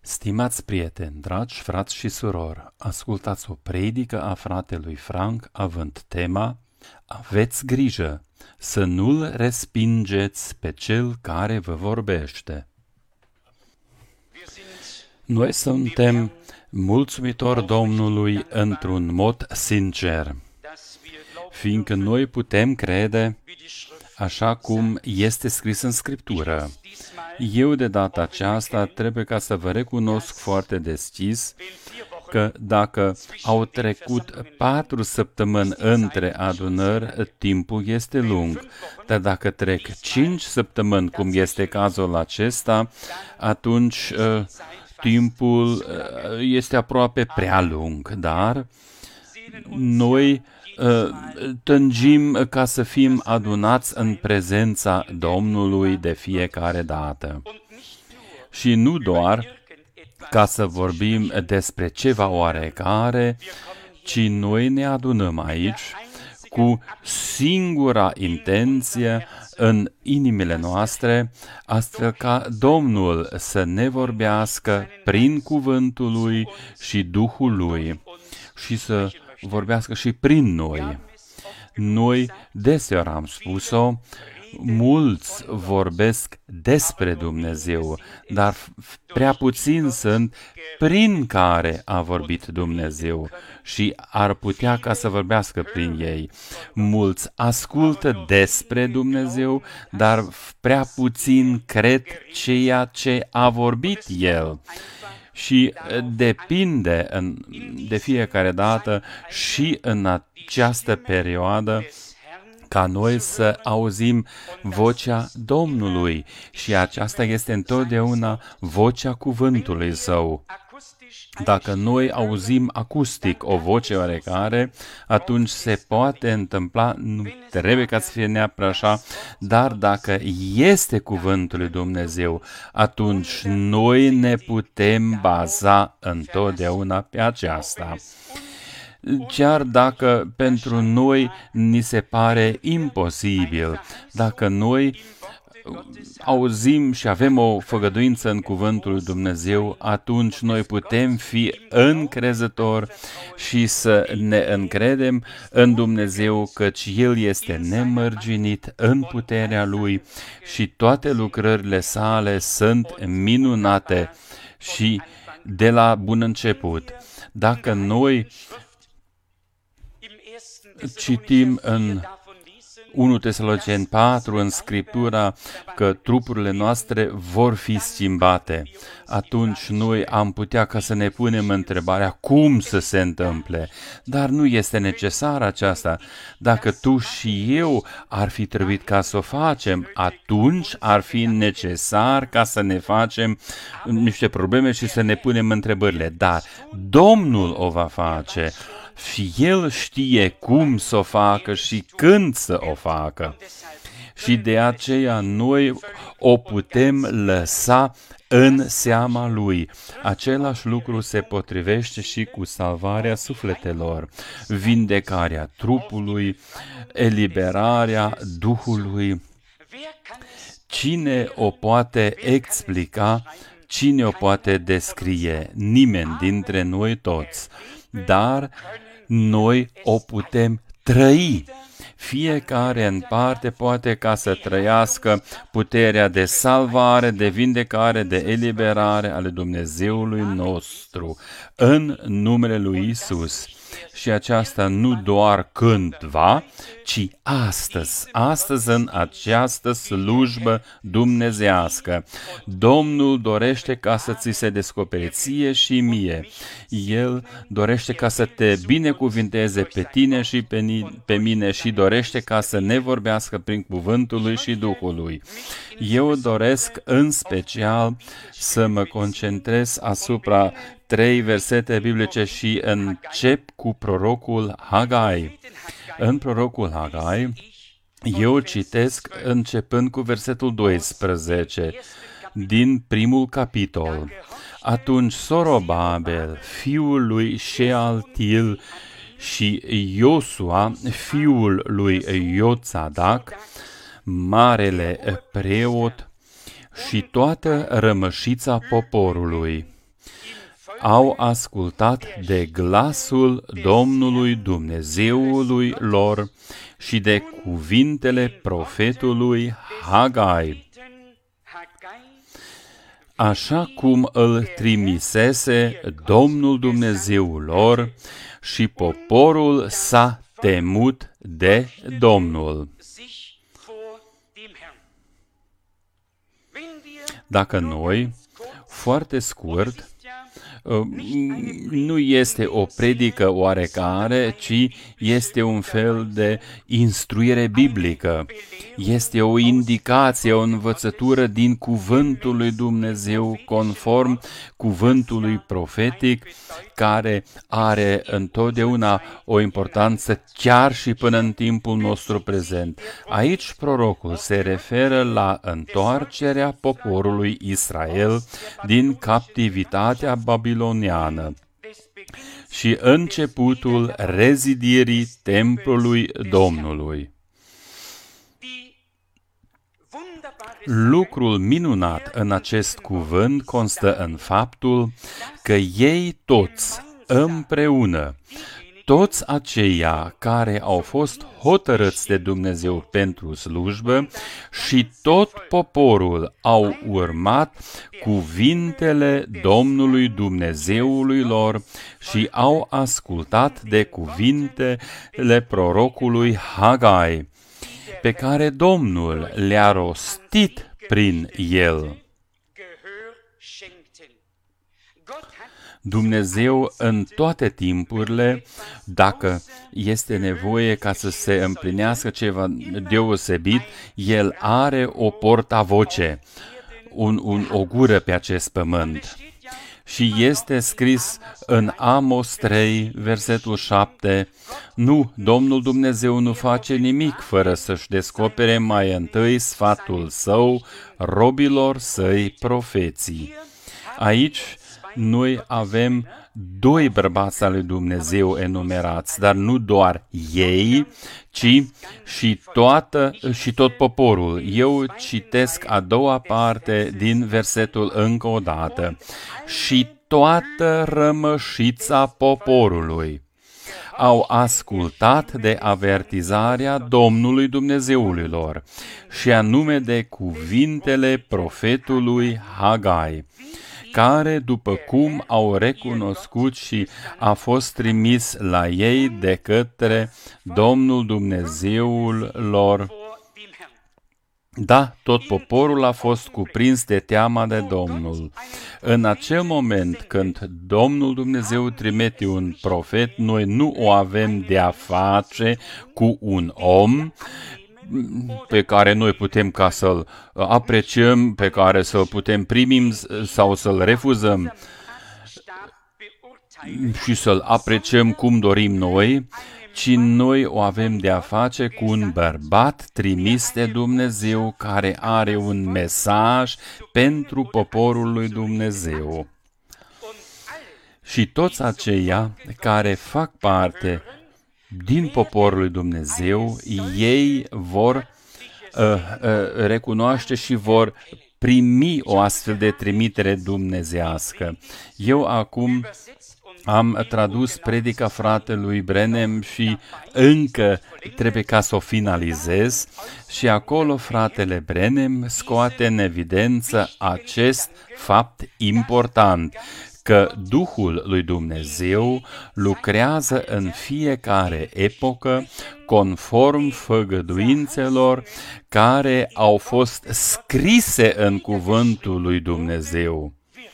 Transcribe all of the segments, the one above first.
Stimați prieteni, dragi frați și surori, ascultați o predică a fratelui Frank având tema Aveți grijă să nu-l respingeți pe cel care vă vorbește. Noi suntem mulțumitori Domnului într-un mod sincer, fiindcă noi putem crede așa cum este scris în Scriptură. Eu de data aceasta trebuie ca să vă recunosc foarte deschis că dacă au trecut 4 săptămâni între adunări, timpul este lung. Dar dacă trec 5 săptămâni, cum este cazul acesta, atunci timpul este aproape prea lung. Dar noi tânjim ca să fim adunați în prezența Domnului de fiecare dată. Și nu doar ca să vorbim despre ceva oarecare, ci noi ne adunăm aici cu singura intenție în inimile noastre, astfel ca Domnul să ne vorbească prin cuvântul Lui și Duhul Lui și să vorbească și prin noi. Noi deseori am spus-o, mulți vorbesc despre Dumnezeu, dar prea puțini sunt prin care a vorbit Dumnezeu și ar putea ca să vorbească prin ei. Mulți ascultă despre Dumnezeu, dar prea puțin cred ceea ce a vorbit El. Și depinde de fiecare dată și în această perioadă ca noi să auzim vocea Domnului și aceasta este întotdeauna vocea cuvântului Său. Dacă noi auzim acustic o voce oarecare, atunci se poate întâmpla, nu trebuie ca să fie neapărat așa, dar dacă este cuvântul lui Dumnezeu, atunci noi ne putem baza întotdeauna pe aceasta. Chiar dacă pentru noi ni se pare imposibil, dacă noi auzim și avem o făgăduință în cuvântul lui Dumnezeu, atunci noi putem fi încrezători și să ne încredem în Dumnezeu, căci El este nemărginit în puterea Lui și toate lucrările Sale sunt minunate și de la bun început. Dacă noi citim în 1 Tesaloniceneni 4 în Scriptura că trupurile noastre vor fi schimbate, atunci noi am putea ca să ne punem întrebarea cum să se întâmple, dar nu este necesar aceasta. Dacă tu și eu ar fi trebuit ca să o facem, atunci ar fi necesar ca să ne facem niște probleme și să ne punem întrebările, dar Domnul o va face. Și El știe cum să o facă și când să o facă. Și de aceea noi o putem lăsa în seama Lui. Același lucru se potrivește și cu salvarea sufletelor, vindecarea trupului, eliberarea Duhului. Cine o poate explica? Cine o poate descrie? Nimeni dintre noi toți. Dar noi o putem trăi. Fiecare în parte poate ca să trăiască puterea de salvare, de vindecare, de eliberare ale Dumnezeului nostru în numele lui Isus. Și aceasta nu doar cândva, ci astăzi în această slujbă dumnezească. Domnul dorește ca să ți se descopere ție și mie. El dorește ca să te binecuvinteze pe tine și pe mine și dorește ca să ne vorbească prin cuvântul lui și Duhul lui. Eu doresc în special să mă concentrez asupra 3 versete biblice și încep cu prorocul Hagai. În prorocul Hagai, eu citesc începând cu versetul 12 din primul capitol. Atunci Zorobabel, fiul lui Shealtiel și Iosua, fiul lui Iotzadak, marele preot și toată rămășița poporului au ascultat de glasul Domnului Dumnezeului lor și de cuvintele profetului Hagai, așa cum îl trimisese Domnul Dumnezeul lor, și poporul s-a temut de Domnul. Dacă noi, foarte scurt, nu este o predică oarecare, ci este un fel de instruire biblică. Este o indicație, o învățătură din cuvântul lui Dumnezeu, conform cuvântului profetic, care are întotdeauna o importanță chiar și până în timpul nostru prezent. Aici prorocul se referă la întoarcerea poporului Israel din captivitatea babiloniană și începutul rezidirii templului Domnului. Lucrul minunat în acest cuvânt constă în faptul că ei toți împreună, toți aceia care au fost hotărâți de Dumnezeu pentru slujbă și tot poporul au urmat cuvintele Domnului Dumnezeului lor și au ascultat de cuvintele prorocului Hagai, pe care Domnul le-a rostit prin el. Dumnezeu în toate timpurile, dacă este nevoie ca să se împlinească ceva deosebit, El are o portavoce, o gură pe acest pământ. Și este scris în Amos 3, versetul 7, nu, Domnul Dumnezeu nu face nimic fără să-și descopere mai întâi sfatul său robilor săi profeții. Aici noi avem doi bărbați al lui Dumnezeu enumerați, dar nu doar ei, ci și tot poporul. Eu citesc a doua parte din versetul încă o dată. Și toată rămășița poporului au ascultat de avertizarea Domnului Dumnezeului lor, și anume de cuvintele profetului Hagai, care, după cum au recunoscut și a fost trimis la ei de către Domnul Dumnezeul lor. Da, tot poporul a fost cuprins de teama de Domnul. În acel moment când Domnul Dumnezeu trimite un profet, noi nu o avem de a face cu un om pe care noi putem ca să-l apreciem, pe care să-l putem primim sau să-l refuzăm și să-l apreciem cum dorim noi, ci noi o avem de a face cu un bărbat trimis de Dumnezeu care are un mesaj pentru poporul lui Dumnezeu. Și toți aceia care fac parte din poporul lui Dumnezeu, ei vor recunoaște și vor primi o astfel de trimitere dumnezească. Eu acum am tradus predica fratelui Branham și încă trebuie ca să o finalizez, și acolo fratele Branham scoate în evidență acest fapt important, că Duhul lui Dumnezeu lucrează în fiecare epocă conform făgăduințelor care au fost scrise în cuvântul lui Dumnezeu.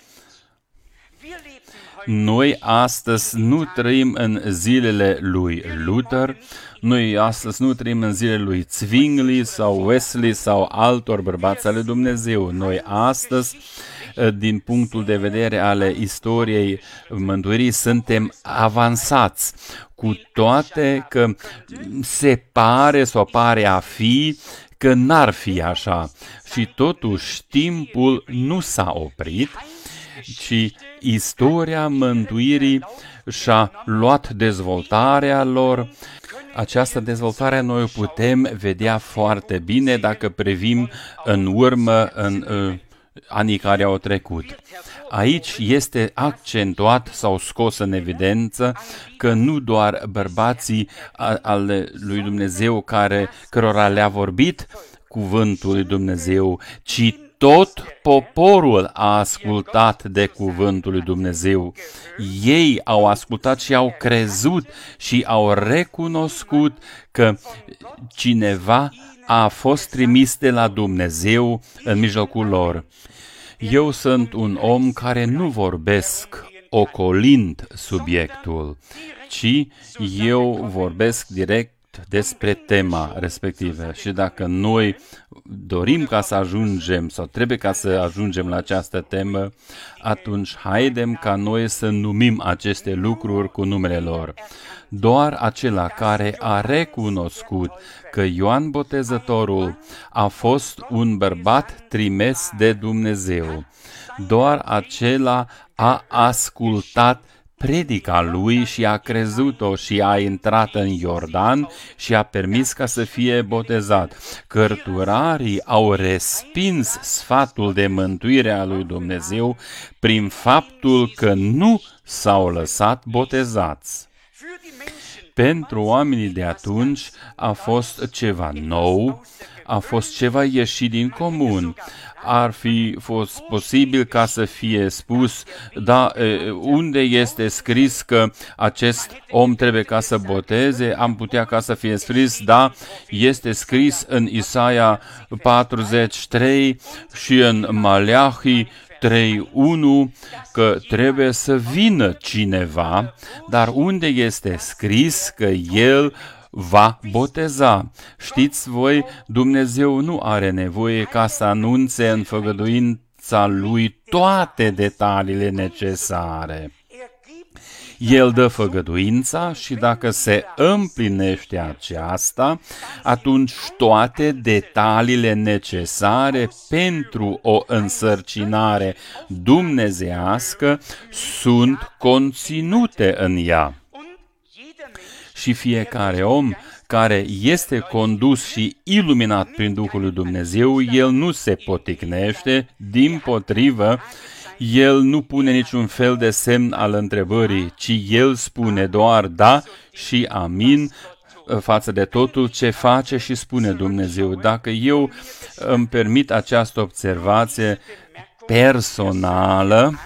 Noi astăzi nu trăim în zilele lui Luther, noi astăzi nu trăim în zilele lui Zwingli sau Wesley sau altor bărbați ale Dumnezeu. Noi astăzi, din punctul de vedere ale istoriei mântuirii, suntem avansați, cu toate că se pare sau pare a fi că n-ar fi așa. Și totuși timpul nu s-a oprit, ci istoria mântuirii și-a luat dezvoltarea lor. Această dezvoltare noi o putem vedea foarte bine dacă privim în urmă în anii care au trecut. Aici este accentuat sau scos în evidență că nu doar bărbații ale lui Dumnezeu cărora le-a vorbit cuvântul lui Dumnezeu, ci tot poporul a ascultat de cuvântul lui Dumnezeu. Ei au ascultat și au crezut și au recunoscut că cineva a fost trimis de la Dumnezeu în mijlocul lor. Eu sunt un om care nu vorbesc ocolind subiectul, ci eu vorbesc direct despre tema respectivă. Și dacă noi dorim ca să ajungem sau trebuie ca să ajungem la această temă, atunci haidem ca noi să numim aceste lucruri cu numele lor. Doar acela care a recunoscut că Ioan Botezătorul a fost un bărbat trimis de Dumnezeu, doar acela a ascultat predica lui și a crezut-o și a intrat în Iordan și a permis ca să fie botezat. Cărturarii au respins sfatul de mântuire a lui Dumnezeu prin faptul că nu s-au lăsat botezați. Pentru oamenii de atunci a fost ceva nou, a fost ceva ieșit din comun. Ar fi fost posibil ca să fie spus, da, unde este scris că acest om trebuie ca să boteze, am putea ca să fie scris, da, este scris în Isaia 43 și în Maleahi 3:1 că trebuie să vină cineva, dar unde este scris că el va boteza? Știți voi, Dumnezeu nu are nevoie ca să anunțe în făgăduința lui toate detaliile necesare. El dă făgăduința și dacă se împlinește aceasta, atunci toate detaliile necesare pentru o însărcinare dumnezeiască sunt conținute în ea. Și fiecare om care este condus și iluminat prin Duhul lui Dumnezeu, el nu se poticnește, dimpotrivă, el nu pune niciun fel de semn al întrebării, ci el spune doar da și amin față de totul ce face și spune Dumnezeu. Dacă eu îmi permit această observație personală,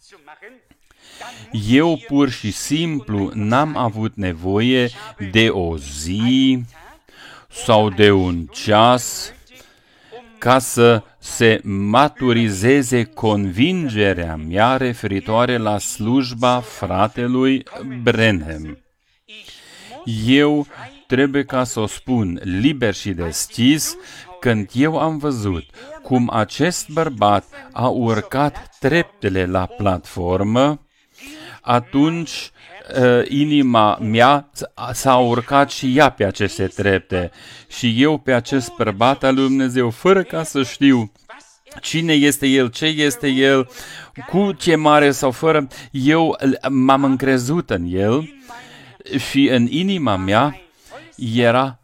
eu pur și simplu n-am avut nevoie de o zi sau de un ceas ca să se maturizeze convingerea mea referitoare la slujba fratelui Branham. Eu trebuie ca să o spun liber și deschis, când eu am văzut cum acest bărbat a urcat treptele la platformă, atunci inima mea s-a urcat și ea pe aceste trepte și eu pe acest bărbat al lui Dumnezeu, fără ca să știu cine este el, ce este el, cu ce mare sau fără, eu m-am încrezut în el și în inima mea era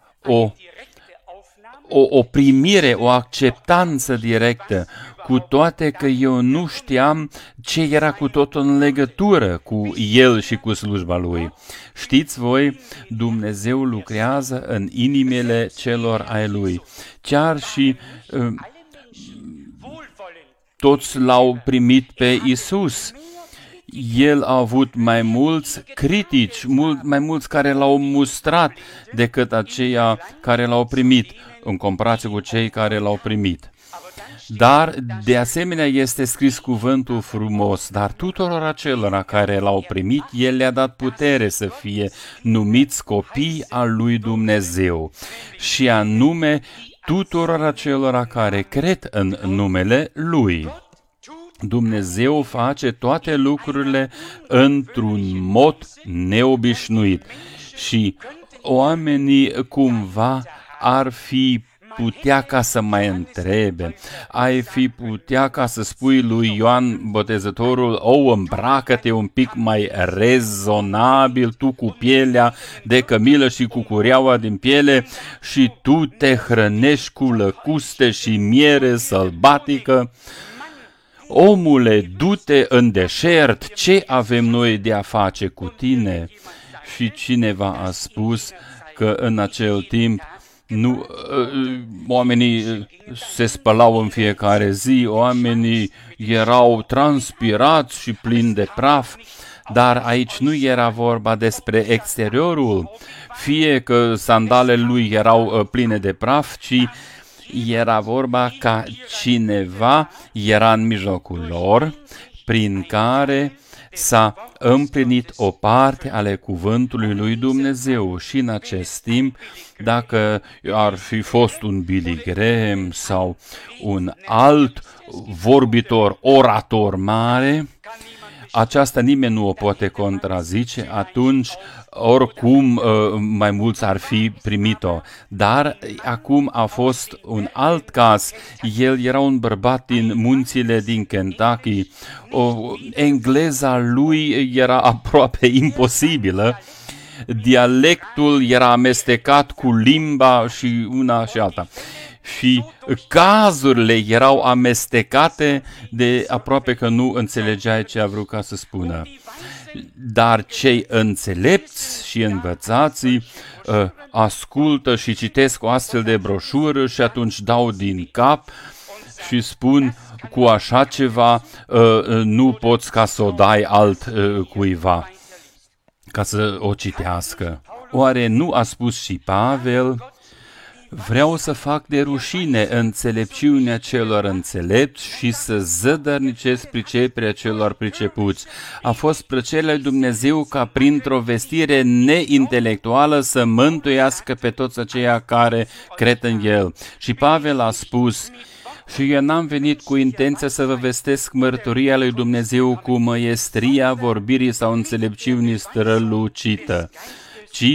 o primire, o acceptanță directă, cu toate că eu nu știam ce era cu totul în legătură cu el și cu slujba lui. Știți voi, Dumnezeu lucrează în inimile celor ai lui. Chiar și toți l-au primit pe Isus. El a avut mai mulți critici, mai mulți care l-au mustrat decât aceia care l-au primit, în comparație cu cei care l-au primit. Dar, de asemenea, este scris cuvântul frumos, dar tuturor acelora care l-au primit, El le-a dat putere să fie numiți copii al lui Dumnezeu, și anume tuturor acelora care cred în numele Lui. Dumnezeu face toate lucrurile într-un mod neobișnuit și oamenii cumva ar fi putea ca să mai ai fi putea ca să spui lui Ioan Botezătorul, îmbracă-te un pic mai rezonabil, tu cu pielea de cămilă și cu cureaua din piele și tu te hrănești cu lăcuste și miere sălbatică. omule, du-te în deșert, ce avem noi de a face cu tine? Și cineva a spus că în acel timp oamenii se spălau în fiecare zi, oamenii erau transpirați și plini de praf, dar aici nu era vorba despre exteriorul, fie că sandalele lui erau pline de praf, ci era vorba ca cineva era în mijlocul lor, prin care s-a împlinit o parte ale cuvântului lui Dumnezeu. Și în acest timp, dacă ar fi fost un Billy Graham sau un alt vorbitor, orator mare, aceasta nimeni nu o poate contrazice, atunci oricum mai mulți ar fi primit-o. Dar acum a fost un alt caz. El era un bărbat din munțile din Kentucky. Engleza lui era aproape imposibilă. Dialectul era amestecat cu limba și una și alta. Și cazurile erau amestecate de aproape că nu înțelegeai ce a vrut ca să spună. Dar cei înțelepți și învățații ascultă și citesc o astfel de broșură și atunci dau din cap și spun cu așa ceva nu poți ca să o dai alt cuiva ca să o citească. Oare nu a spus și Pavel: vreau să fac de rușine înțelepciunea celor înțelepți și să zădărnicesc priceperea celor pricepuți. A fost plăcerea lui Dumnezeu ca printr-o vestire neintelectuală să mântuiască pe toți aceia care cred în El. Și Pavel a spus: și eu n-am venit cu intenția să vă vestesc mărturia lui Dumnezeu cu măiestria vorbirii sau înțelepciunii strălucită, ci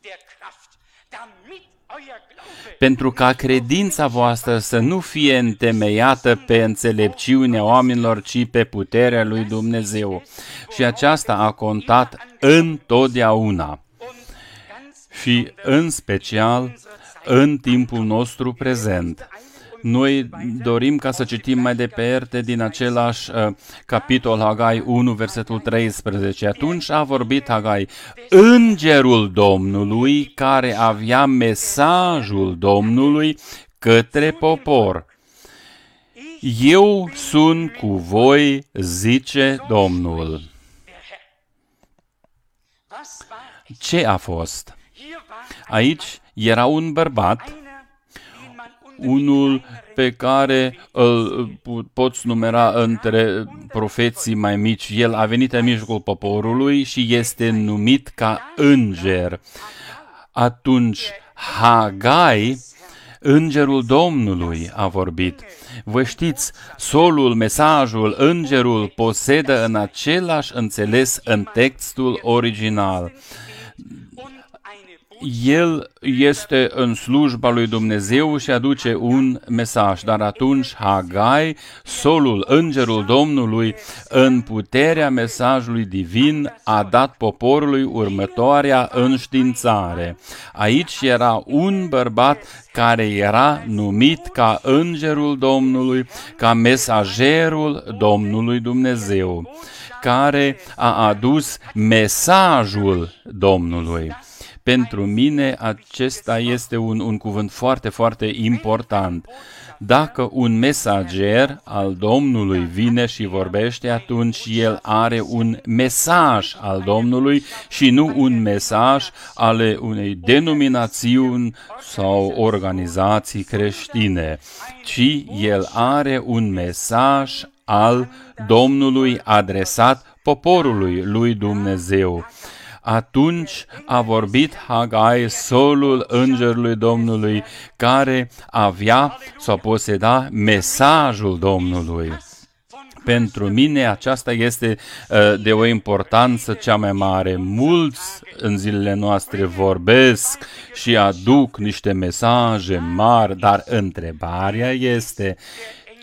pentru ca credința voastră să nu fie întemeiată pe înțelepciunea oamenilor, ci pe puterea lui Dumnezeu. Și aceasta a contat întotdeauna. Și în special în timpul nostru prezent. Noi dorim ca să citim mai departe din același capitol, Hagai 1, versetul 13. Atunci a vorbit Hagai: îngerul Domnului care avea mesajul Domnului către popor. Eu sunt cu voi, zice Domnul. Ce a fost? Aici era un bărbat, unul pe care îl poți numera între profeții mai mici. El a venit în mijlocul poporului și este numit ca înger. Atunci Hagai, îngerul Domnului, a vorbit. Vă știți, solul, mesajul, îngerul posedă în același înțeles în textul original. El este în slujba lui Dumnezeu și aduce un mesaj, dar atunci Hagai, solul, îngerul Domnului, în puterea mesajului divin, a dat poporului următoarea înștiințare. Aici era un bărbat care era numit ca îngerul Domnului, ca mesagerul Domnului Dumnezeu, care a adus mesajul Domnului. Pentru mine acesta este un cuvânt foarte, foarte important. Dacă un mesager al Domnului vine și vorbește, atunci el are un mesaj al Domnului și nu un mesaj ale unei denominațiuni sau organizații creștine, ci el are un mesaj al Domnului adresat poporului lui Dumnezeu. Atunci a vorbit Hagai, solul îngerului Domnului, care avea sau poseda mesajul Domnului. Pentru mine aceasta este de o importanță cea mai mare. Mulți în zilele noastre vorbesc și aduc niște mesaje mari, dar întrebarea este: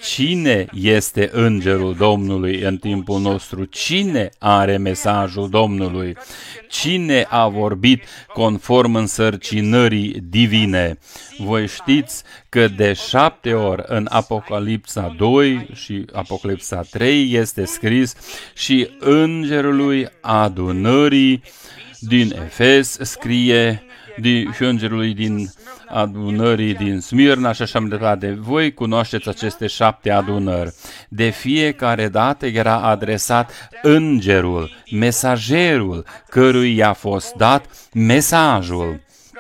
Cine este îngerul Domnului în timpul nostru? Cine are mesajul Domnului? Cine a vorbit conform însărcinării divine? Voi știți că de 7 ori în Apocalipsa 2 și Apocalipsa 3 este scris și îngerului adunării din Efes scrie și îngerului din adunării din Smirna și așa mai departe. Voi cunoașteți aceste 7 adunări. De fiecare dată era adresat îngerul, mesagerul, cărui i-a fost dat mesajul.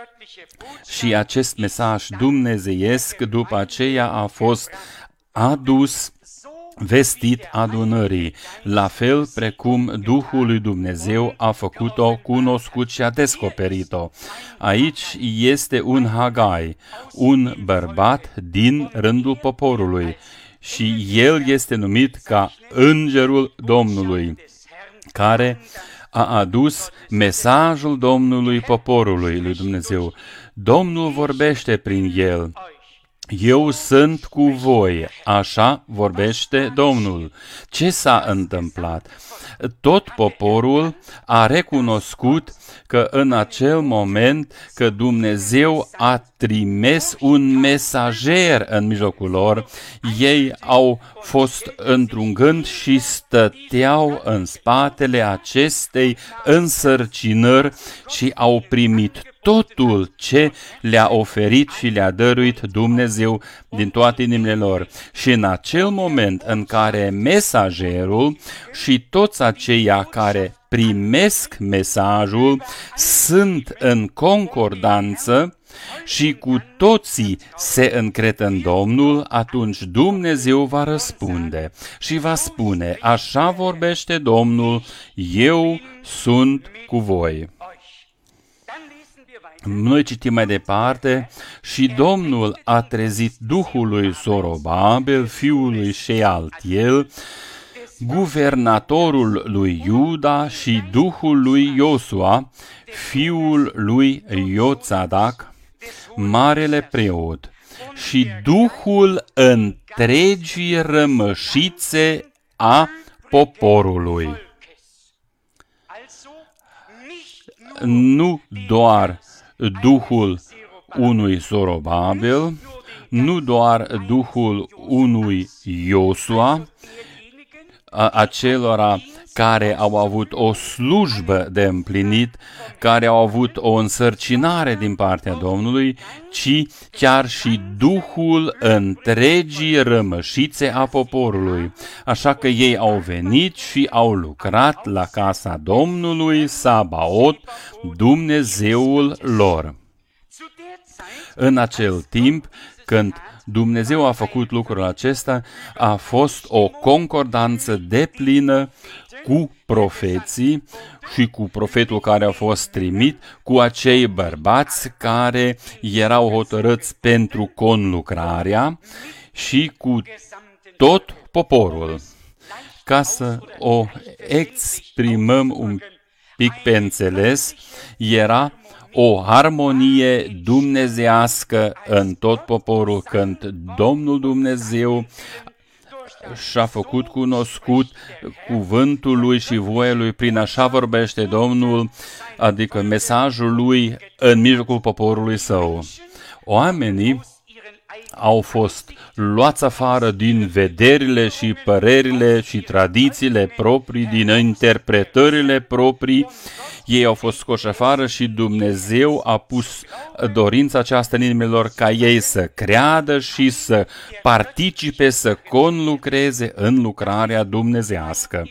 Și acest mesaj dumnezeiesc după aceea a fost adus, vestit adunării, la fel precum Duhul lui Dumnezeu a făcut-o cunoscut și a descoperit-o. Aici este un Hagai, un bărbat din rândul poporului și el este numit ca Îngerul Domnului, care a adus mesajul Domnului poporului lui Dumnezeu. Domnul vorbește prin el. Eu sunt cu voi, așa vorbește Domnul. Ce s-a întâmplat? Tot poporul a recunoscut că în acel moment că Dumnezeu a trimis un mesager în mijlocul lor, ei au fost într-un gând și stăteau în spatele acestei însărcinări și au primit totul ce le-a oferit și le-a dăruit Dumnezeu din toate inimile lor. Și în acel moment în care mesagerul și toți aceia care primesc mesajul sunt în concordanță și cu toții se încred în Domnul, atunci Dumnezeu va răspunde și va spune: așa vorbește Domnul, eu sunt cu voi. Noi citim mai departe: și Domnul a trezit Duhul lui Zorobabel, fiul lui Shealtiel, guvernatorul lui Iuda, și Duhul lui Iosua, fiul lui Iotzadak, marele preot, și Duhul întregii rămășițe a poporului. Nu doar Duhul unui Zorobabel, nu doar Duhul unui Iosua, acelora care au avut o slujbă de împlinit, care au avut o însărcinare din partea Domnului, ci chiar și Duhul întregii rămășițe a poporului. Așa că ei au venit și au lucrat la casa Domnului Sabaot, Dumnezeul lor. În acel timp, când Dumnezeu a făcut lucrul acesta, a fost o concordanță deplină cu profeții și cu profetul care a fost trimit, cu acei bărbați care erau hotărâți pentru conlucrarea și cu tot poporul. Ca să o exprimăm un pic pe înțeles, era o harmonie dumnezeiască în tot poporul, când Domnul Dumnezeu și-a făcut cunoscut cuvântul lui și voia lui prin așa vorbește Domnul, adică mesajul lui în mijlocul poporului său. Oamenii au fost luați afară din vederile și părerile și tradițiile proprii, din interpretările proprii. Ei au fost scoși afară și Dumnezeu a pus dorința aceasta în inimile lor ca ei să creadă și să participe, să conlucreze în lucrarea dumnezeiască.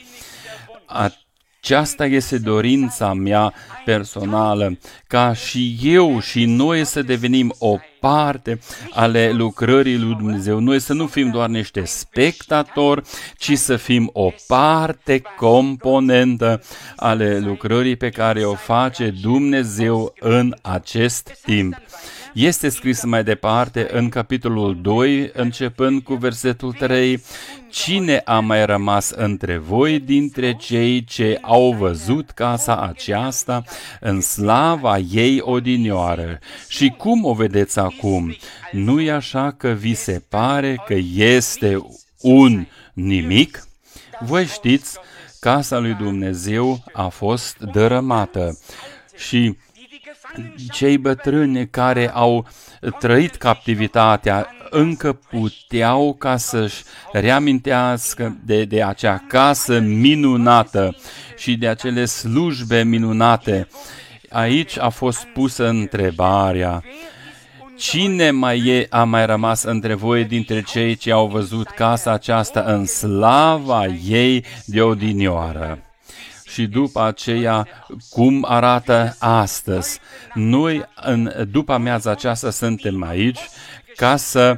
Aceasta este dorința mea personală, ca și eu și noi să devenim o parte ale lucrării lui Dumnezeu. Noi să nu fim doar niște spectatori, ci să fim o parte componentă ale lucrării pe care o face Dumnezeu în acest timp. Este scris mai departe în capitolul 2, începând cu versetul 3, cine a mai rămas între voi dintre cei ce au văzut casa aceasta în slava ei odinioară? Și cum o vedeți acum? Nu-i așa că vi se pare că este un nimic, voi știți, casa lui Dumnezeu a fost dărâmată și cei bătrâni care au trăit captivitatea încă puteau ca să-și reamintească de acea casă minunată și de acele slujbe minunate. Aici a fost pusă întrebarea: cine a mai rămas între voi dintre cei ce au văzut casa aceasta în slava ei de odinioară? Și după aceea, cum arată astăzi? Noi, după amiaza aceasta, suntem aici ca să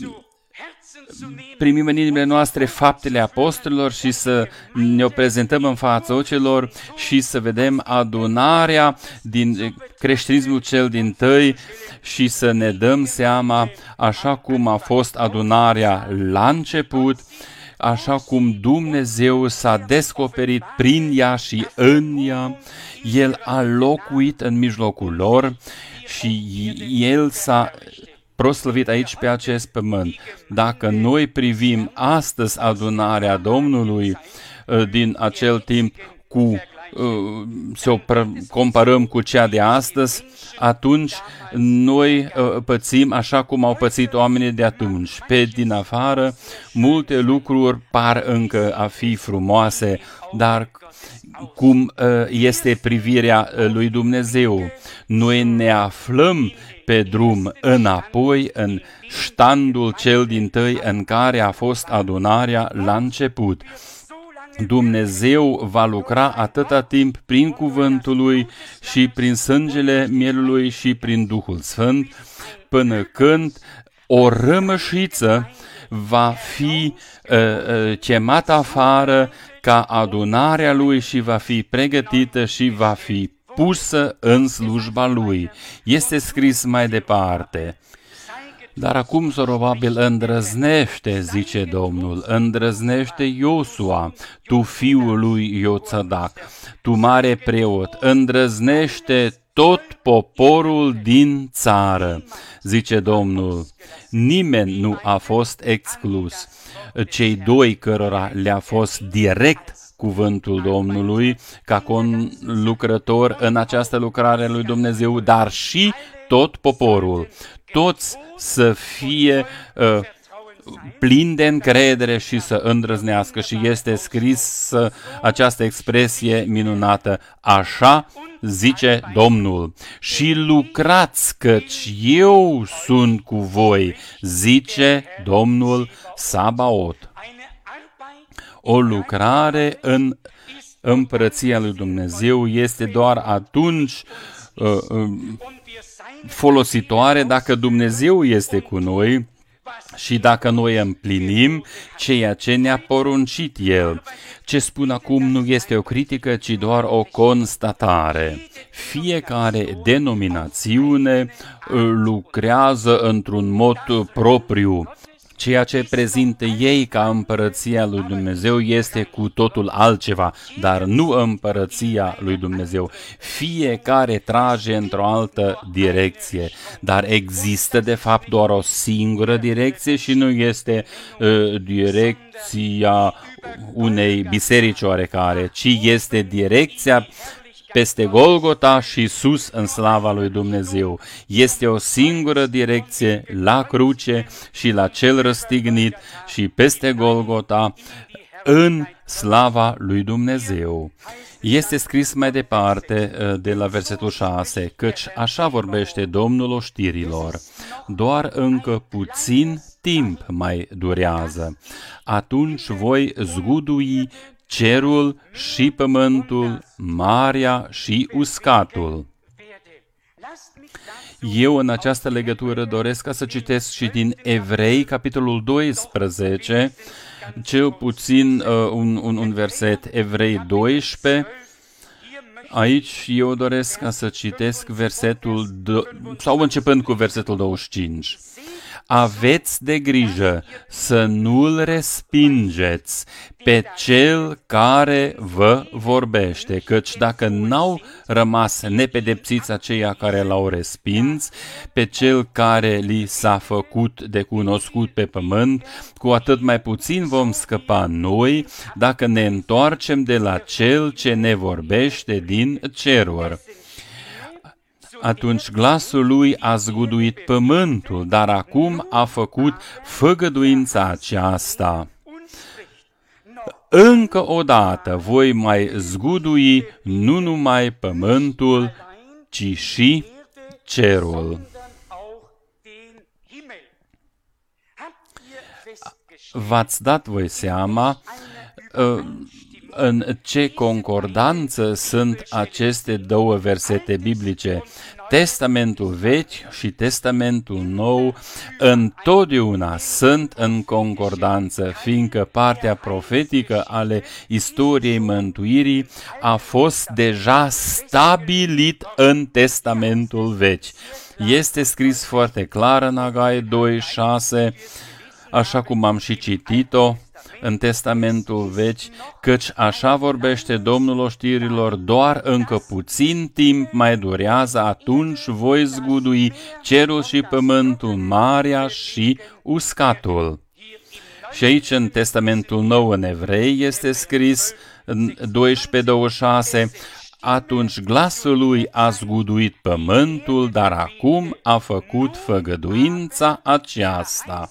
primim în inimile noastre faptele apostolilor și să ne prezentăm în fața ocelor și să vedem adunarea din creștinismul cel dintâi și să ne dăm seama, așa cum a fost adunarea la început, așa cum Dumnezeu s-a descoperit prin ea și în ea, El a locuit în mijlocul lor și El s-a proslăvit aici pe acest pământ. Dacă noi privim astăzi adunarea Domnului din acel timp să o comparăm cu cea de astăzi, atunci noi pățim așa cum au pățit oamenii de atunci. Pe din afară, multe lucruri par încă a fi frumoase, dar cum este privirea lui Dumnezeu? Noi ne aflăm pe drum înapoi în ștandul cel dintâi în care a fost adunarea la început. Dumnezeu va lucra atâta timp prin cuvântul Lui și prin sângele mielului și prin Duhul Sfânt, până când o rămășiță va fi chemată afară ca adunarea Lui și va fi pregătită și va fi pusă în slujba Lui. Este scris mai departe: dar acum, Zorobabil, îndrăznește, zice Domnul, îndrăznește Iosua, tu fiul lui Ioțadac, tu mare preot, îndrăznește tot poporul din țară, zice Domnul. Nimeni nu a fost exclus. Cei doi cărora le-a fost direct cuvântul Domnului ca lucrător în această lucrare a lui Dumnezeu, dar și tot poporul. Toți să fie plini de încredere și să îndrăznească. Și este scris această expresie minunată: așa zice Domnul, și lucrați, căci eu sunt cu voi, zice Domnul Sabaot. O lucrare în împărăția lui Dumnezeu este doar atunci folositoare dacă Dumnezeu este cu noi și dacă noi împlinim ceea ce ne-a poruncit El. Ce spun acum nu este o critică, ci doar o constatare. Fiecare denominațiune lucrează într-un mod propriu. Ceea ce prezintă ei ca împărăția lui Dumnezeu este cu totul altceva, dar nu împărăția lui Dumnezeu. Fiecare trage într-o altă direcție, dar există de fapt doar o singură direcție și nu este direcția unei biserici oarecare, ci este direcția peste Golgota și sus în slava lui Dumnezeu. Este o singură direcție la cruce și la cel răstignit și peste Golgota în slava lui Dumnezeu. Este scris mai departe de la versetul 6, căci așa vorbește Domnul oștirilor: doar încă puțin timp mai durează. Atunci voi zgudui cerul și pământul, marea și uscatul. Eu în această legătură doresc ca să citesc și din Evrei, capitolul 12, cel puțin un verset, Evrei 12. Aici eu doresc ca să citesc versetul, sau începând cu versetul 25. aveți de grijă să nu-l respingeți pe cel care vă vorbește, căci dacă n-au rămas nepedepsiți aceia care l-au respins, pe cel care li s-a făcut de cunoscut pe pământ, cu atât mai puțin vom scăpa noi dacă ne întoarcem de la cel ce ne vorbește din ceruri. Atunci glasul lui a zguduit pământul, dar acum a făcut făgăduința aceasta. Încă o dată voi mai zgudui nu numai pământul, ci și cerul. V-ați dat voi seama în ce concordanță sunt aceste două versete biblice? Testamentul Vechi și Testamentul Nou întotdeauna sunt în concordanță, fiindcă partea profetică ale istoriei mântuirii a fost deja stabilit în Testamentul Vechi. Este scris foarte clar în Agai 2:6, așa cum am și citit-o în Testamentul Vechi, căci așa vorbește Domnul oștirilor, doar încă puțin timp mai durează, atunci voi zgudui cerul și pământul, marea și uscatul. Și aici în Testamentul Nou în Evrei este scris în 12:26, atunci glasul lui a zguduit pământul, dar acum a făcut făgăduința aceasta.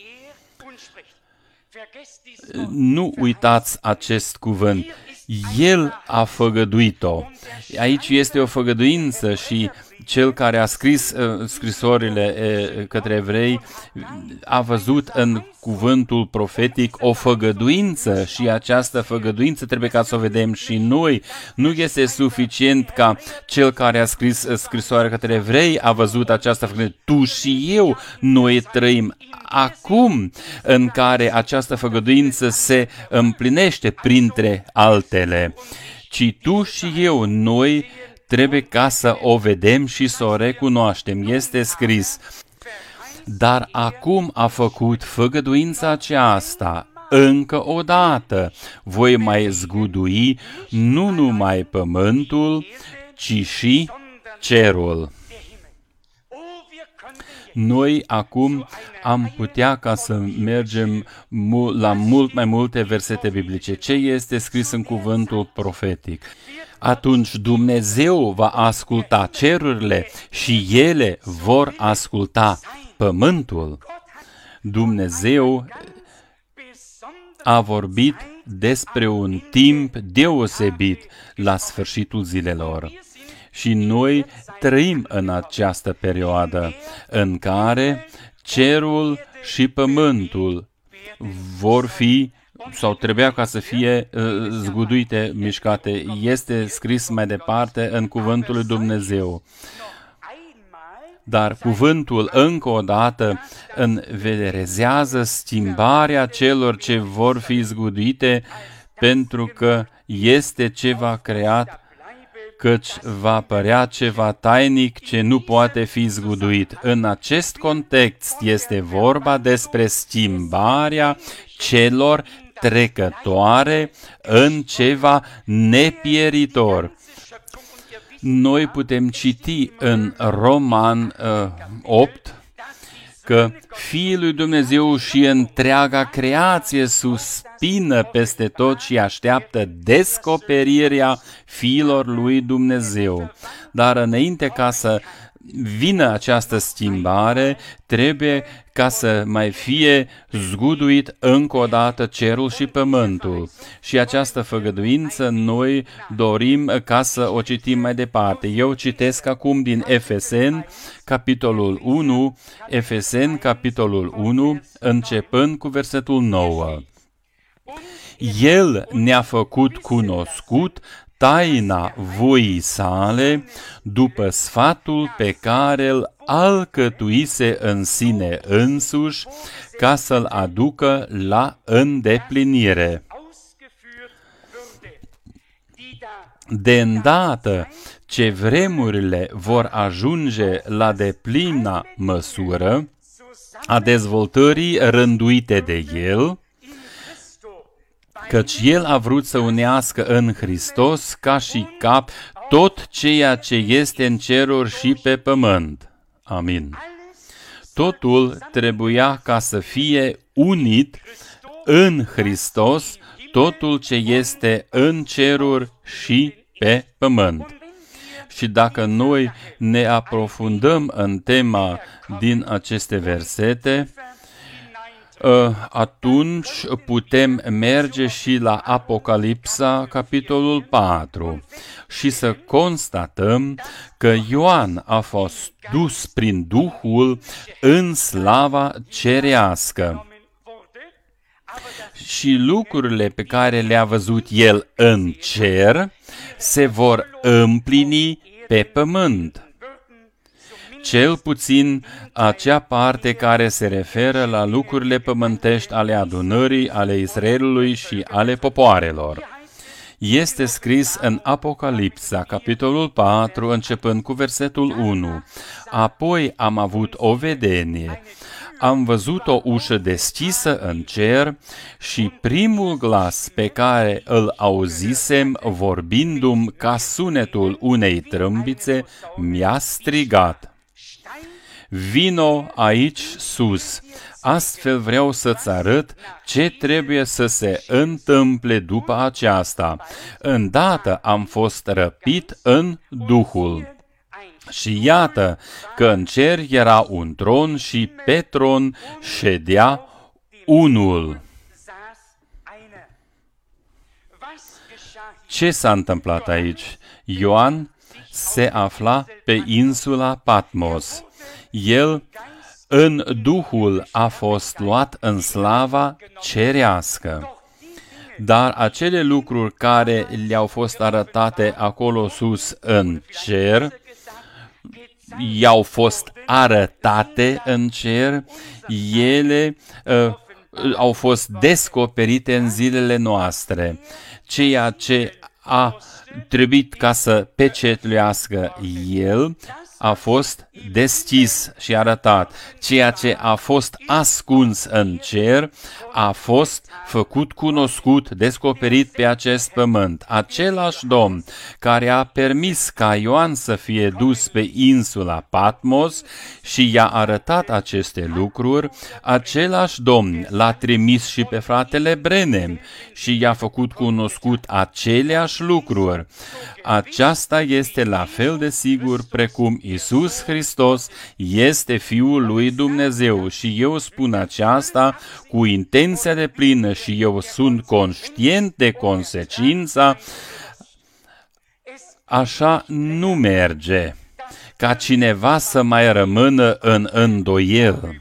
Nu uitați acest cuvânt. El a făgăduit-o. Aici este o făgăduință și cel care a scris scrisorile către evrei a văzut în cuvântul profetic o făgăduință și această făgăduință trebuie ca să o vedem și noi. Nu este suficient ca cel care a scris scrisoarea către evrei a văzut această făgăduință. Tu și eu, noi trăim acum în care această făgăduință se împlinește printre altele, ci tu și eu, noi trebuie ca să o vedem și să o recunoaștem. Este scris, dar acum a făcut făgăduința aceasta, încă o dată, voi mai zgudui nu numai pământul, ci și cerul. Noi acum am putea ca să mergem la mult mai multe versete biblice. Ce este scris în cuvântul profetic? Atunci Dumnezeu va asculta cerurile și ele vor asculta pământul. Dumnezeu a vorbit despre un timp deosebit la sfârșitul zilelor. Și noi trăim în această perioadă în care cerul și pământul vor fi sau trebuia ca să fie zguduite, mișcate. Este scris mai departe în cuvântul lui Dumnezeu. Dar cuvântul încă o dată învederezează schimbarea celor ce vor fi zguduite, pentru că este ceva creat, căci va părea ceva tainic ce nu poate fi zguduit. În acest context este vorba despre schimbarea celor trecătoare în ceva nepieritor. Noi putem citi în Roman 8 că Fiul lui Dumnezeu și întreaga creație suspină peste tot și așteaptă descoperirea fiilor lui Dumnezeu. Dar înainte ca să vină această schimbare, trebuie ca să mai fie zguduit încă o dată cerul și pământul. Și această făgăduință noi dorim ca să o citim mai departe. Eu citesc acum din Efeseni, capitolul 1, Efeseni, capitolul 1, începând cu versetul 9. El ne-a făcut cunoscut taina voii sale, după sfatul pe care îl alcătuise în sine însuși, ca să-l aducă la îndeplinire. De îndată ce vremurile vor ajunge la deplina măsură, a dezvoltării rânduite de El, căci El a vrut să unească în Hristos ca și cap tot ceea ce este în ceruri și pe pământ. Amin. Totul trebuia ca să fie unit în Hristos, totul ce este în ceruri și pe pământ. Și dacă noi ne aprofundăm în tema din aceste versete, atunci putem merge și la Apocalipsa, capitolul 4, și să constatăm că Ioan a fost dus prin Duhul în slava cerească. Și lucrurile pe care le-a văzut el în cer se vor împlini pe pământ. Cel puțin acea parte care se referă la lucrurile pământești ale adunării, ale Israelului și ale popoarelor. Este scris în Apocalipsa, capitolul 4, începând cu versetul 1. Apoi am avut o vedenie. Am văzut o ușă deschisă în cer și primul glas pe care îl auzisem vorbindu-mi ca sunetul unei trâmbițe mi-a strigat: vino aici sus, astfel vreau să-ți arăt ce trebuie să se întâmple după aceasta. Îndată am fost răpit în Duhul. Și iată că în cer era un tron și pe tron ședea unul. Ce s-a întâmplat aici? Ioan se afla pe insula Patmos. El, în Duhul, a fost luat în slava cerească. Dar acele lucruri care le-au fost arătate acolo sus în cer, i-au fost arătate în cer, ele au fost descoperite în zilele noastre. Ceea ce a trebuit ca să pecetluiască el a fost deschis și arătat. Ceea ce a fost ascuns în cer a fost făcut cunoscut, descoperit pe acest pământ. Același Domn care a permis ca Ioan să fie dus pe insula Patmos și i-a arătat aceste lucruri, același Domn l-a trimis și pe fratele Branham și i-a făcut cunoscut aceleași lucruri. Aceasta este la fel de sigur precum Iisus Hristos este Fiul lui Dumnezeu și eu spun aceasta cu intenția deplină și eu sunt conștient de consecința. Așa nu merge ca cineva să mai rămână în îndoiel.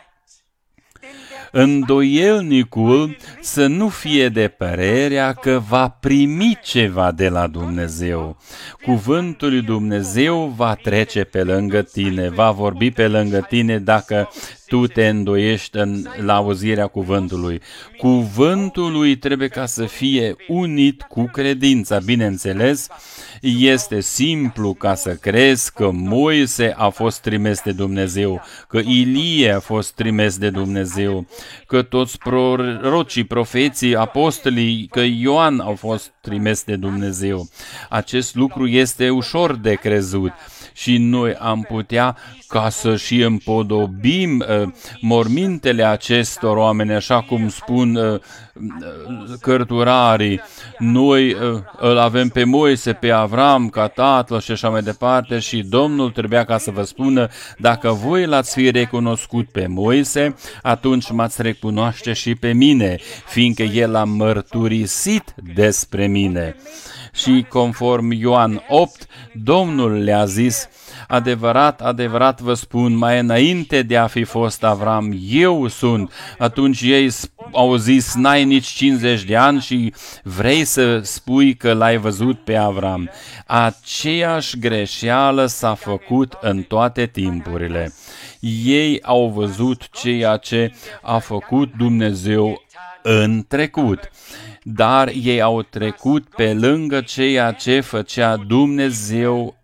Îndoielnicul să nu fie de părerea că va primi ceva de la Dumnezeu. Cuvântul lui Dumnezeu va trece pe lângă tine, va vorbi pe lângă tine dacă tu te îndoiești la auzirea cuvântului. Cuvântul lui trebuie ca să fie unit cu credința. Bineînțeles, este simplu ca să crezi că Moise a fost trimis de Dumnezeu, că Ilie a fost trimis de Dumnezeu, că toți prorocii, profeții, apostolii, că Ioan au fost trimis de Dumnezeu. Acest lucru este ușor de crezut. Și noi am putea ca să și împodobim mormintele acestor oameni, așa cum spun cărturarii. Noi îl avem pe Moise, pe Avram, ca tatăl și așa mai departe și Domnul trebuia ca să vă spună, dacă voi l-ați fi recunoscut pe Moise, atunci m-ați recunoaște și pe mine, fiindcă el a mărturisit despre mine. Și conform Ioan 8, Domnul le-a zis, adevărat, adevărat vă spun, mai înainte de a fi fost Avram, eu sunt. Atunci ei au zis, n-ai nici 50 de ani și vrei să spui că l-ai văzut pe Avram. Aceeași greșeală s-a făcut în toate timpurile. Ei au văzut ceea ce a făcut Dumnezeu în trecut. Dar ei au trecut pe lângă ceea ce făcea Dumnezeu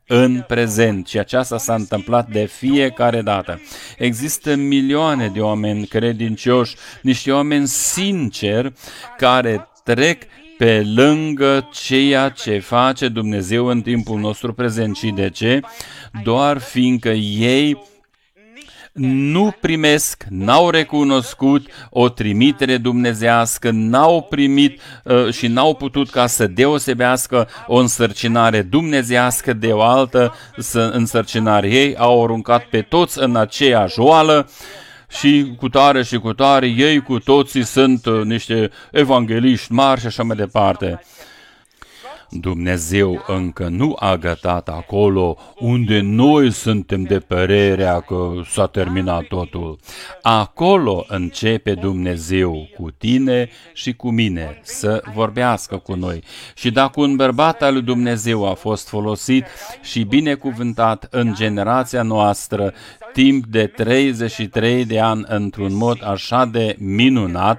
în prezent și aceasta s-a întâmplat de fiecare dată. Există milioane de oameni credincioși, niște oameni sinceri care trec pe lângă ceea ce face Dumnezeu în timpul nostru prezent. Și de ce? Doar fiindcă ei nu primesc, n-au recunoscut o trimitere dumnezească, n-au primit și n-au putut ca să deosebească o însărcinare dumnezească de o altă însărcinare. Ei au aruncat pe toți în aceeași oală și cu tare, ei cu toții sunt niște evangeliști mari și așa mai departe. Dumnezeu încă nu a gătat acolo unde noi suntem de părerea că s-a terminat totul. Acolo începe Dumnezeu cu tine și cu mine să vorbească cu noi. Și dacă un bărbat al lui Dumnezeu a fost folosit și binecuvântat în generația noastră timp de 33 de ani într-un mod așa de minunat,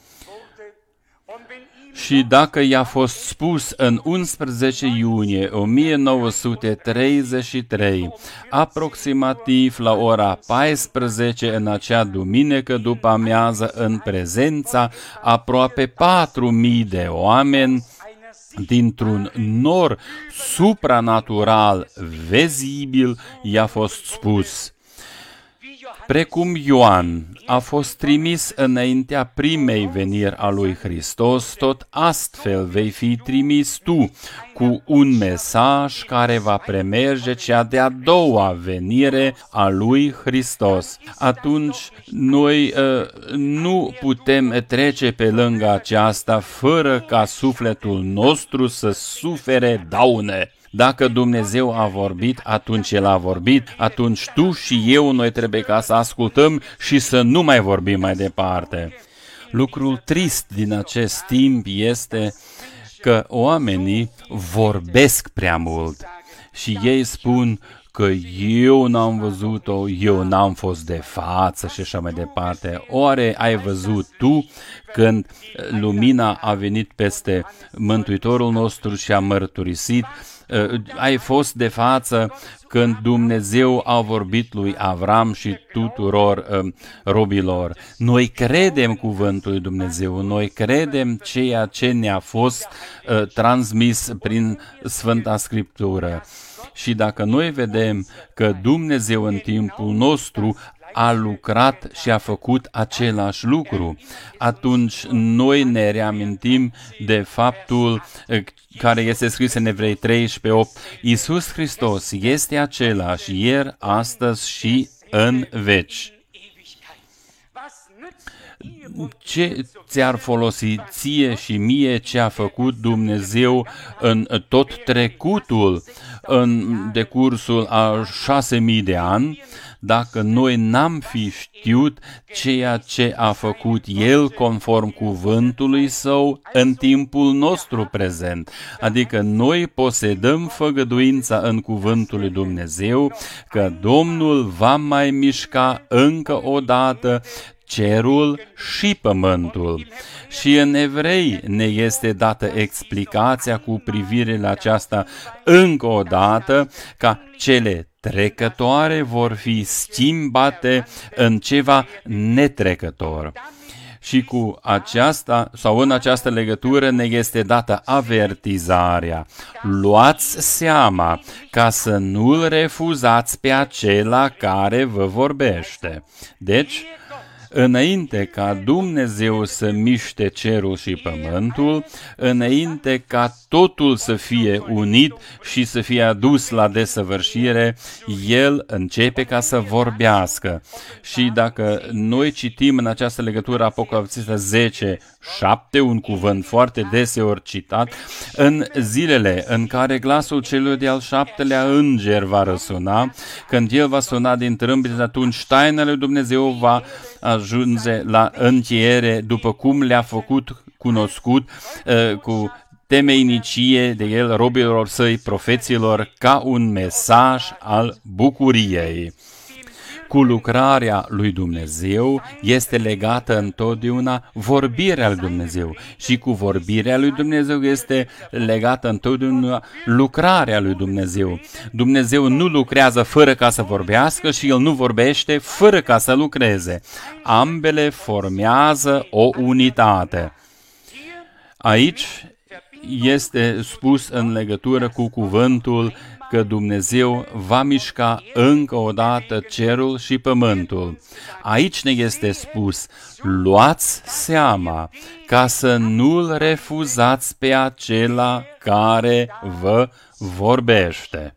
și dacă i-a fost spus în 11 iunie 1933, aproximativ la ora 14 în acea duminică după amiază, în prezența aproape 4.000 de oameni, dintr-un nor supranatural vizibil, i-a fost spus: precum Ioan a fost trimis înaintea primei veniri a lui Hristos, tot astfel vei fi trimis tu cu un mesaj care va premerge cea de-a doua venire a lui Hristos. Atunci noi nu putem trece pe lângă aceasta fără ca sufletul nostru să sufere daune. Dacă Dumnezeu a vorbit, atunci El a vorbit, atunci tu și eu, noi trebuie ca să ascultăm și să nu mai vorbim mai departe. Lucrul trist din acest timp este că oamenii vorbesc prea mult și ei spun că eu n-am văzut-o, eu n-am fost de față și așa mai departe. Oare ai văzut tu când lumina a venit peste Mântuitorul nostru și a mărturisit? Ai fost de față când Dumnezeu a vorbit lui Avram și tuturor robilor. Noi credem cuvântul lui Dumnezeu, noi credem ceea ce ne-a fost transmis prin Sfânta Scriptură. Și dacă noi vedem că Dumnezeu în timpul nostru a lucrat și a făcut același lucru, atunci noi ne reamintim de faptul care este scris în Evrei 13:8. Iisus Hristos este același ieri, astăzi și în veci. Ce ți-ar folosi ție și mie ce a făcut Dumnezeu în tot trecutul, în decursul a 6.000 de ani, dacă noi n-am fi știut ceea ce a făcut El conform cuvântului Său în timpul nostru prezent? Adică noi posedăm făgăduința în cuvântul lui Dumnezeu că Domnul va mai mișca încă o dată cerul și pământul. Și în Evrei ne este dată explicația cu privire la aceasta încă o dată, ca cele trecătoare vor fi schimbate în ceva netrecător. Și cu aceasta, sau în această legătură, ne este dată avertizarea: luați seama ca să nu-l refuzați pe acela care vă vorbește. Deci, înainte ca Dumnezeu să miște cerul și pământul, înainte ca totul să fie unit și să fie adus la desăvârșire, El începe ca să vorbească. Și dacă noi citim în această legătură Apocalipsa 10:7, un cuvânt foarte deseori citat, în zilele în care glasul celui de-al 7-lea înger va răsuna, când El va suna din trâmbiță, atunci taina lui Dumnezeu va ajunge la încheiere, după cum le-a făcut cunoscut cu temeinicie de El robilor Săi, profeților, ca un mesaj al bucuriei. cu lucrarea lui Dumnezeu este legată întotdeauna vorbirea lui Dumnezeu și cu vorbirea lui Dumnezeu este legată întotdeauna lucrarea lui Dumnezeu. Dumnezeu nu lucrează fără ca să vorbească și El nu vorbește fără ca să lucreze. Ambele formează o unitate. Aici este spus în legătură cu cuvântul că Dumnezeu va mișca încă o dată cerul și pământul. Aici ne este spus, luați seama ca să nu-L refuzați pe acela care vă vorbește.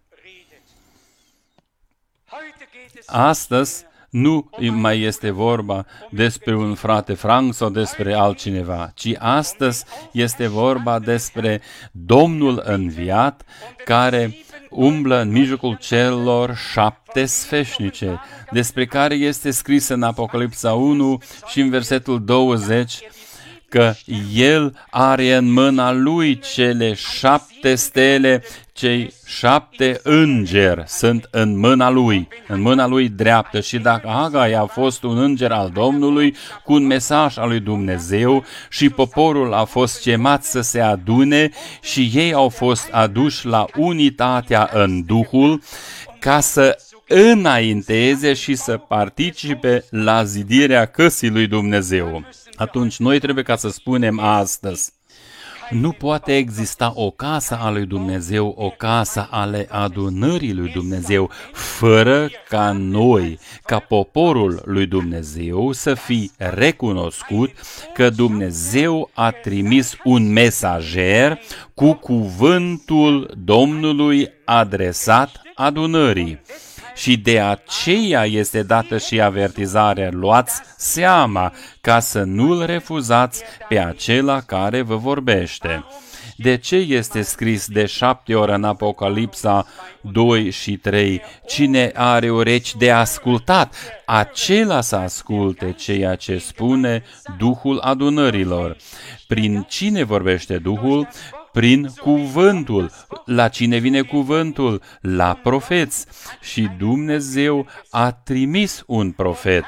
Astăzi nu mai este vorba despre un frate Frank sau despre altcineva, ci astăzi este vorba despre Domnul înviat care umblă în mijlocul celor 7 sfeșnice, despre care este scris în Apocalipsa 1 și în versetul 20, că El are în mâna Lui cele 7 stele, cei 7 îngeri sunt în mâna Lui dreaptă. Și dacă Hagai a fost un înger al Domnului cu un mesaj al lui Dumnezeu și poporul a fost chemat să se adune și ei au fost aduși la unitatea în Duhul ca să înainteze și să participe la zidirea căsii lui Dumnezeu. Atunci noi trebuie ca să spunem astăzi, nu poate exista o casă a lui Dumnezeu, o casă ale adunării lui Dumnezeu, fără ca noi, ca poporul lui Dumnezeu, să fi recunoscut că Dumnezeu a trimis un mesager cu cuvântul Domnului adresat adunării. Și de aceea este dată și avertizarea, luați seama ca să nu-L refuzați pe acela care vă vorbește. De ce este scris de 7 ori în Apocalipsa 2 și 3? Cine are urechi de ascultat, acela să asculte ceea ce spune Duhul adunărilor. Prin cine vorbește Duhul? Prin cuvântul. La cine vine cuvântul? La profeți. Și Dumnezeu a trimis un profet.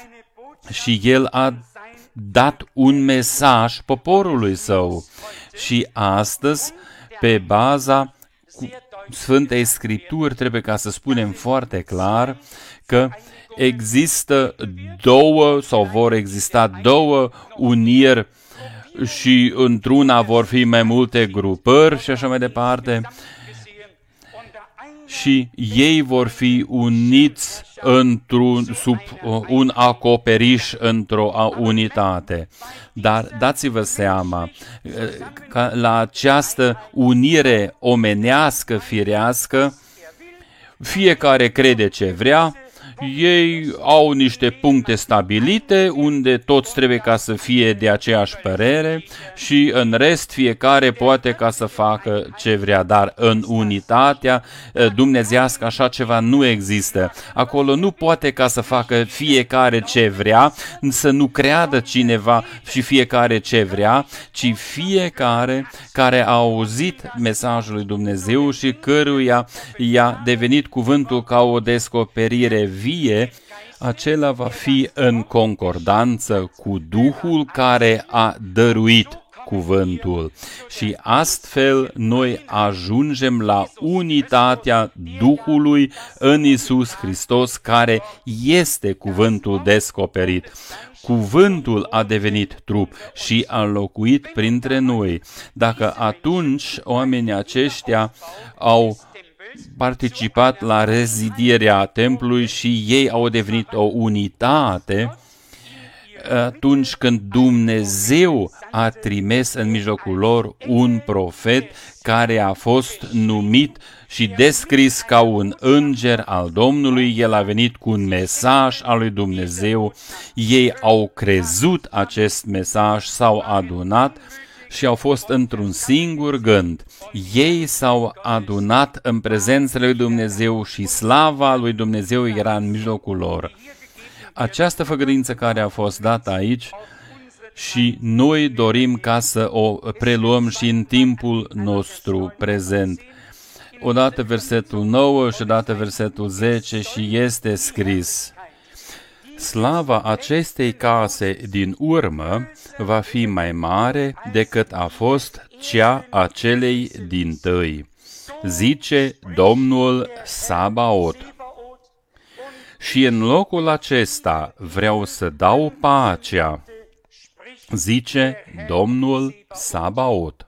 Și El a dat un mesaj poporului său. Și astăzi, pe baza Sfântei Scripturi, trebuie ca să spunem foarte clar că există două sau vor exista două uniri și într-una vor fi mai multe grupări și așa mai departe. Și ei vor fi uniți sub un acoperiș, într-o unitate. Dar dați-vă seama că la această unire omenească, firească, fiecare crede ce vrea, ei au niște puncte stabilite unde toți trebuie ca să fie de aceeași părere și în rest fiecare poate ca să facă ce vrea, dar în unitatea dumnezeiască așa ceva nu există. Acolo nu poate ca să facă fiecare ce vrea, să nu creadă cineva și fiecare ce vrea, ci fiecare care a auzit mesajul lui Dumnezeu și căruia i-a devenit cuvântul ca o descoperire vie, acela va fi în concordanță cu Duhul care a dăruit cuvântul. Și astfel noi ajungem la unitatea Duhului în Iisus Hristos, care este cuvântul descoperit. Cuvântul a devenit trup și a locuit printre noi. Dacă atunci oamenii aceștia au participat la rezidierea templului și ei au devenit o unitate, atunci când Dumnezeu a trimis în mijlocul lor un profet care a fost numit și descris ca un înger al Domnului, el a venit cu un mesaj al lui Dumnezeu, ei au crezut acest mesaj, s-au adunat și au fost într-un singur gând. Ei s-au adunat în prezența lui Dumnezeu și slava lui Dumnezeu era în mijlocul lor. Această făgăduință care a fost dată aici și noi dorim ca să o preluăm și în timpul nostru prezent. Odată versetul 9 și odată versetul 10 și este scris: slava acestei case din urmă va fi mai mare decât a fost cea a celei dintâi, zice Domnul Sabaot. Și în locul acesta vreau să dau pacea, zice Domnul Sabaot.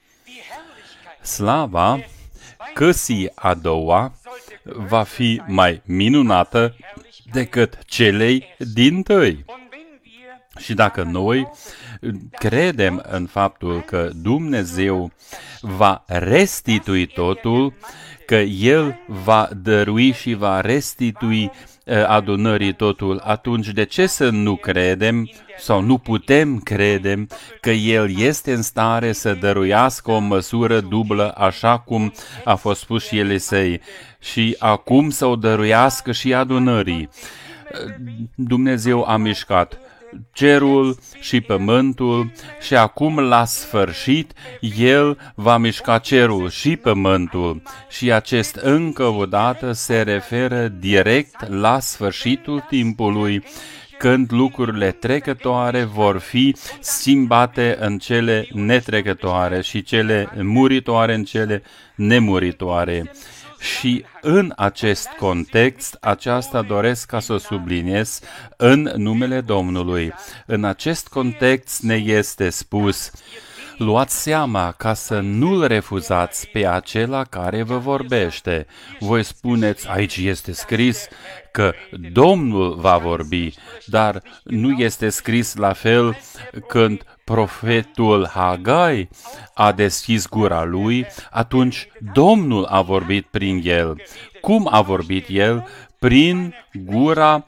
Slava căsii a doua va fi mai minunată decât celei dintâi. Și dacă noi credem în faptul că Dumnezeu va restitui totul, că El va dărui și va restitui adunării totul, atunci de ce să nu credem sau nu putem crede că El este în stare să dăruiască o măsură dublă, așa cum a fost spus și Elisei, și acum să o dăruiască și adunării? Dumnezeu a mișcat cerul și pământul și acum la sfârșit El va mișca cerul și pământul și acest încă o dată se referă direct la sfârșitul timpului, când lucrurile trecătoare vor fi schimbate în cele netrecătoare și cele muritoare în cele nemuritoare. Și în acest context, aceasta doresc ca să o subliniez în numele Domnului. În acest context ne este spus: luați seama ca să nu-l refuzați pe acela care vă vorbește. Voi spuneți, aici este scris că Domnul va vorbi, dar nu este scris la fel când profetul Hagai a deschis gura lui, atunci Domnul a vorbit prin el. Cum a vorbit el? Prin gura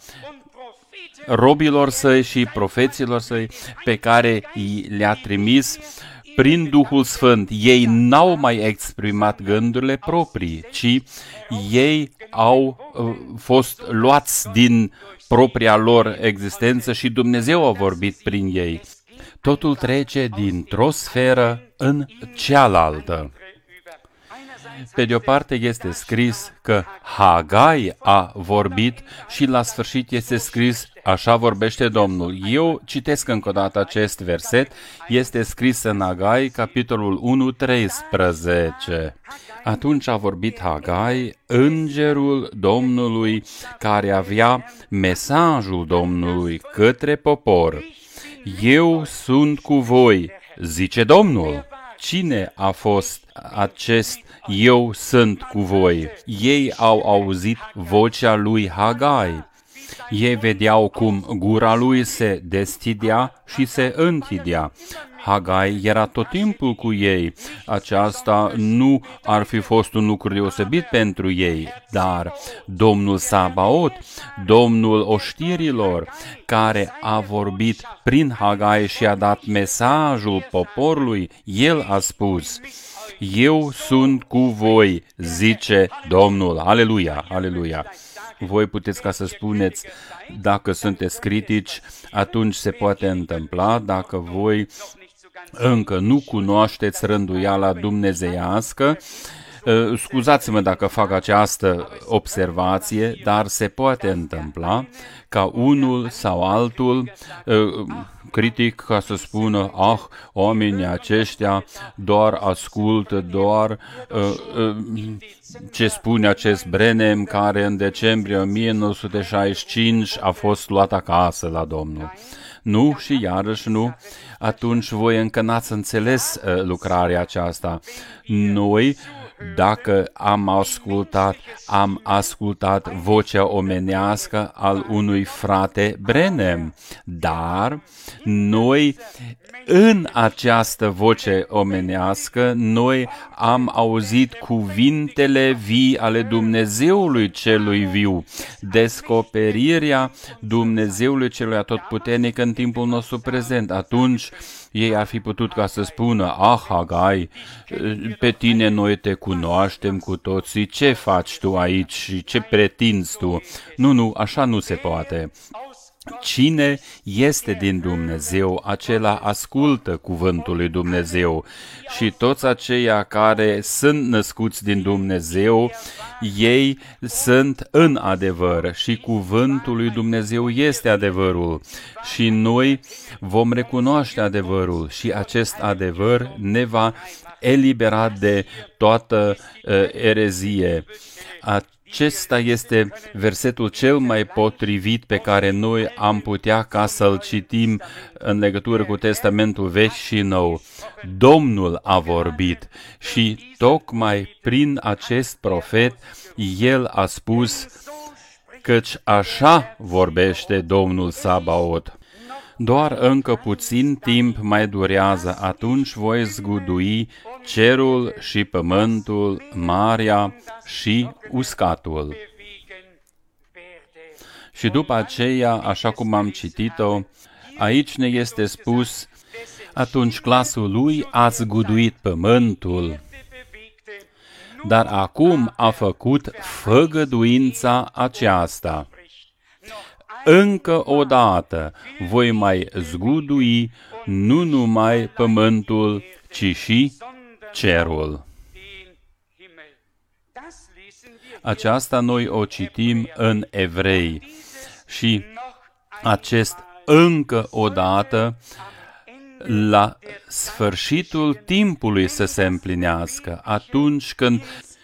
robilor săi și profeților săi pe care le-a trimis prin Duhul Sfânt. Ei n-au mai exprimat gândurile proprii, ci ei au fost luați din propria lor existență și Dumnezeu a vorbit prin ei. Totul trece dintr-o sferă în cealaltă. Pe de o parte este scris că Hagai a vorbit și la sfârșit este scris, așa vorbește Domnul. Eu citesc încă o dată acest verset, este scris în Hagai, capitolul 1:13. Atunci a vorbit Hagai, îngerul Domnului, care avea mesajul Domnului către popor. Eu sunt cu voi, zice Domnul. Cine a fost acest eu sunt cu voi? Ei au auzit vocea lui Hagai. Ei vedeau cum gura lui se deschidea și se închidea. Hagai era tot timpul cu ei. Aceasta nu ar fi fost un lucru deosebit pentru ei, dar Domnul Sabaot, Domnul oștirilor, care a vorbit prin Hagai și a dat mesajul poporului, El a spus: eu sunt cu voi, zice Domnul. Aleluia, aleluia. Voi puteți ca să spuneți, dacă sunteți critici, atunci se poate întâmpla, dacă voi încă nu cunoașteți rânduiala dumnezeiască, scuzați-mă dacă fac această observație, dar se poate întâmpla ca unul sau altul critic ca să spună, oamenii aceștia doar ascultă, doar ce spune acest Branham, care în decembrie 1965 a fost luat acasă la Domnul. Nu și iarăși nu, atunci voi încă n-ați înțeles lucrarea aceasta. Noi, dacă am ascultat vocea omenească al unui frate Branham, dar noi în această voce omenească, noi am auzit cuvintele vii ale Dumnezeului celui viu, descoperirea Dumnezeului celui atotputernic în timpul nostru prezent. Atunci ei ar fi putut ca să spună, Hagai, pe tine noi te cunoaștem cu toții, ce faci tu aici și ce pretinzi tu? Nu, așa nu se poate. Cine este din Dumnezeu, acela ascultă cuvântul lui Dumnezeu și toți aceia care sunt născuți din Dumnezeu, ei sunt în adevăr și cuvântul lui Dumnezeu este adevărul și noi vom recunoaște adevărul și acest adevăr ne va elibera de toată erezie. Acesta este versetul cel mai potrivit pe care noi am putea ca să-l citim în legătură cu Testamentul Vechi și Nou. Domnul a vorbit și tocmai prin acest profet el a spus căci așa vorbește Domnul Sabaot. Doar încă puțin timp mai durează, atunci voi zgudui cerul și pământul, marea și uscatul. Și după aceea, așa cum am citit-o, aici ne este spus, atunci glasul lui a zguduit pământul, dar acum a făcut făgăduința aceasta. Încă o dată voi mai zgudui nu numai pământul, ci și cerul. Aceasta noi o citim în Evrei și acest încă o dată la sfârșitul timpului să se împlinească, atunci când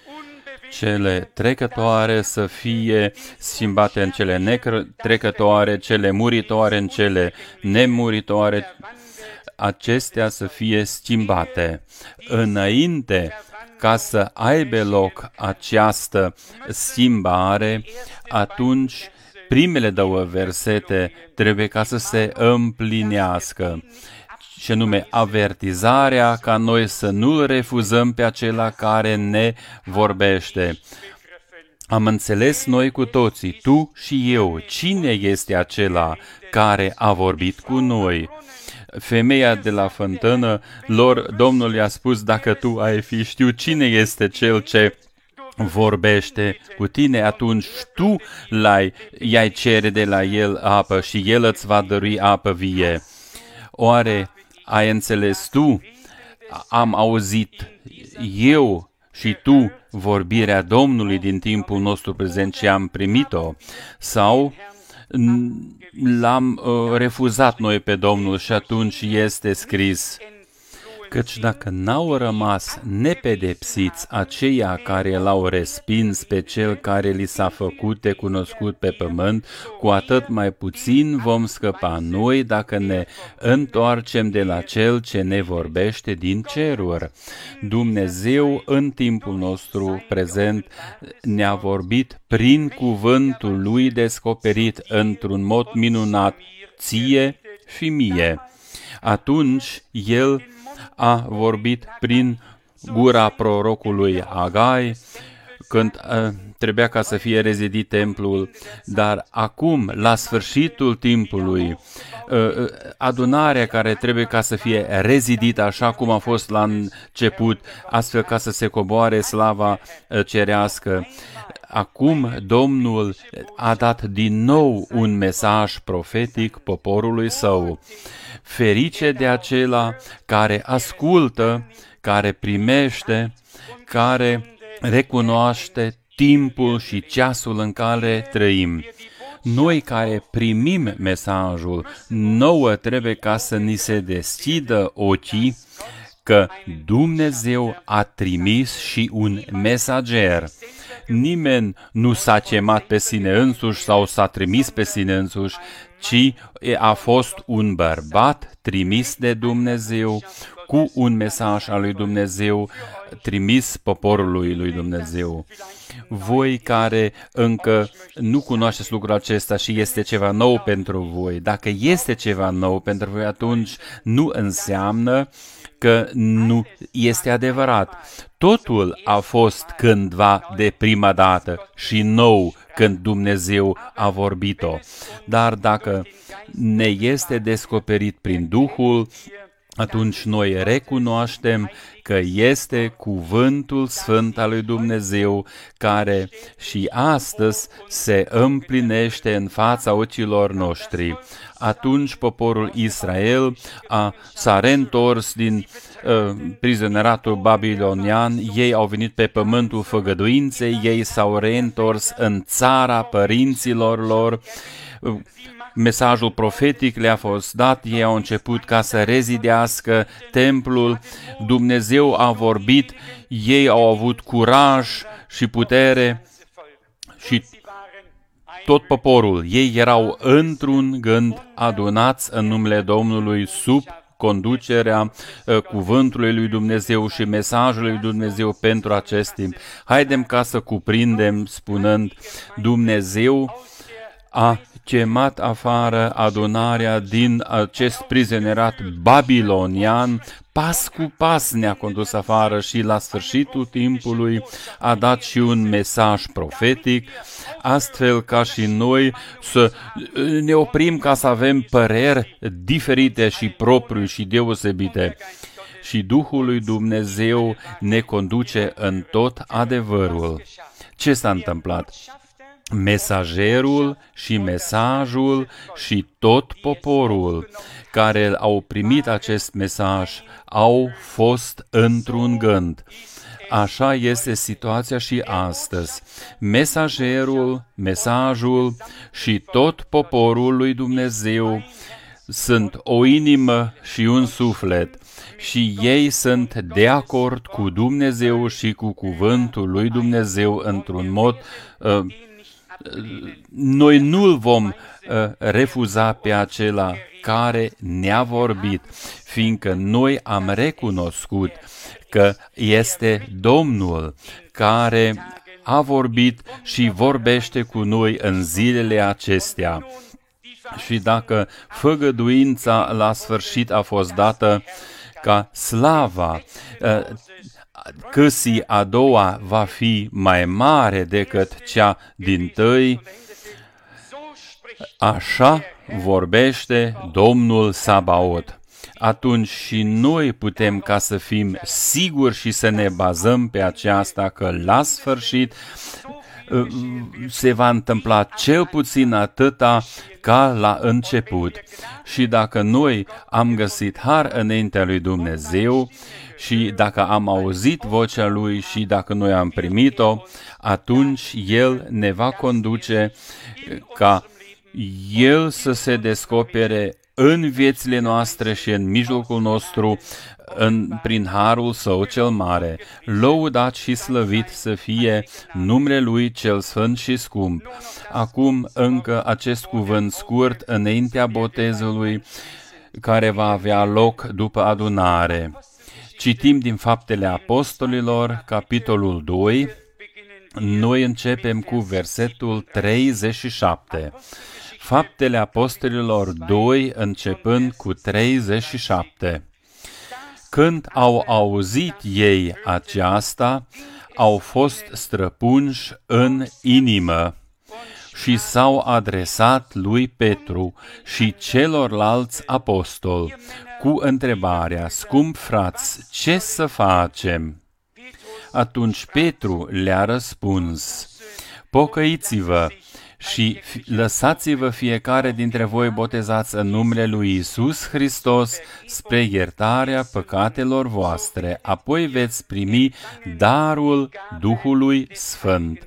cele trecătoare să fie schimbate în cele netrecătoare, cele muritoare în cele nemuritoare, acestea să fie schimbate. Înainte ca să aibă loc această schimbare, atunci primele două versete trebuie ca să se împlinească, și anume avertizarea ca noi să nu-l refuzăm pe acela care ne vorbește. Am înțeles noi cu toții, tu și eu, cine este acela care a vorbit cu noi? Femeia de la fântână, Domnul i-a spus, dacă tu ai fi știut cine este cel ce vorbește cu tine, atunci tu i-ai cere de la el apă și el îți va dărui apă vie. Oare ai înțeles tu? Am auzit eu și tu vorbirea Domnului din timpul nostru prezent și am primit-o? Sau l-am refuzat noi pe Domnul și atunci este scris, căci dacă n-au rămas nepedepsiți aceia care l-au respins pe cel care li s-a făcut de cunoscut pe pământ, cu atât mai puțin vom scăpa noi dacă ne întoarcem de la cel ce ne vorbește din ceruri. Dumnezeu în timpul nostru prezent ne-a vorbit prin cuvântul lui descoperit într-un mod minunat ție și mie. Atunci El a vorbit prin gura prorocului Agai, când trebuia ca să fie rezidit templul, dar acum, la sfârșitul timpului, adunarea care trebuie ca să fie rezidită așa cum a fost la început, astfel ca să se coboare slava cerească. Acum Domnul a dat din nou un mesaj profetic poporului său. Ferice de acela care ascultă, care primește, care recunoaște timpul și ceasul în care trăim. Noi care primim mesajul, nouă trebuie ca să ni se deschidă ochii că Dumnezeu a trimis și un mesager. Nimeni nu s-a chemat pe sine însuși sau s-a trimis pe sine însuși, ci a fost un bărbat trimis de Dumnezeu cu un mesaj al lui Dumnezeu trimis poporului lui Dumnezeu. Voi care încă nu cunoașteți lucrul acesta și este ceva nou pentru voi, dacă este ceva nou pentru voi, atunci nu înseamnă că nu este adevărat. Totul a fost cândva de prima dată și nou când Dumnezeu a vorbit-o. Dar dacă ne este descoperit prin Duhul, atunci noi recunoaștem că este cuvântul sfânt al lui Dumnezeu care și astăzi se împlinește în fața ochilor noștri. Atunci poporul Israel s-a reîntors din prizoneratul babilonian, ei au venit pe pământul făgăduinței, ei s-au reîntors în țara părinților lor. Mesajul profetic le-a fost dat, ei au început ca să rezidească templul, Dumnezeu a vorbit, ei au avut curaj și putere și tot poporul, ei erau într-un gând adunați în numele Domnului sub conducerea cuvântului lui Dumnezeu și mesajului lui Dumnezeu pentru acest timp. Haidem ca să cuprindem spunând, Dumnezeu a chemat afară adunarea din acest prizonierat babilonian, pas cu pas ne-a condus afară și la sfârșitul timpului a dat și un mesaj profetic, astfel ca și noi să ne oprim ca să avem păreri diferite și proprii și deosebite. Și Duhul lui Dumnezeu ne conduce în tot adevărul. Ce s-a întâmplat? Mesagerul și mesajul și tot poporul care au primit acest mesaj au fost într-un gând. Așa este situația și astăzi. Mesagerul, mesajul și tot poporul lui Dumnezeu sunt o inimă și un suflet și ei sunt de acord cu Dumnezeu și cu cuvântul lui Dumnezeu într-un mod noi nu-l vom refuza pe acela care ne-a vorbit, fiindcă noi am recunoscut că este Domnul care a vorbit și vorbește cu noi în zilele acestea. Și dacă făgăduința la sfârșit a fost dată ca slava, căsii a doua va fi mai mare decât cea dintâi, așa vorbește Domnul Sabaot. Atunci și noi putem ca să fim siguri și să ne bazăm pe aceasta că la sfârșit se va întâmpla cel puțin atâta ca la început. Și dacă noi am găsit har înaintea lui Dumnezeu și dacă am auzit vocea Lui și dacă noi am primit-o, atunci El ne va conduce ca El să se descopere în viețile noastre și în mijlocul nostru, prin harul Său cel mare. Lăudat și slăvit să fie numele Lui cel sfânt și scump. Acum încă acest cuvânt scurt înaintea botezului care va avea loc după adunare. Citim din Faptele Apostolilor, capitolul 2. Noi începem cu versetul 37. Faptele Apostolilor 2, începând cu 37. Când au auzit ei aceasta, au fost străpunși în inimă și s-au adresat lui Petru și celorlalți apostoli cu întrebarea, scump frați, ce să facem? Atunci Petru le-a răspuns, pocăiți-vă și lăsați-vă fiecare dintre voi botezați în numele lui Iisus Hristos spre iertarea păcatelor voastre, apoi veți primi darul Duhului Sfânt.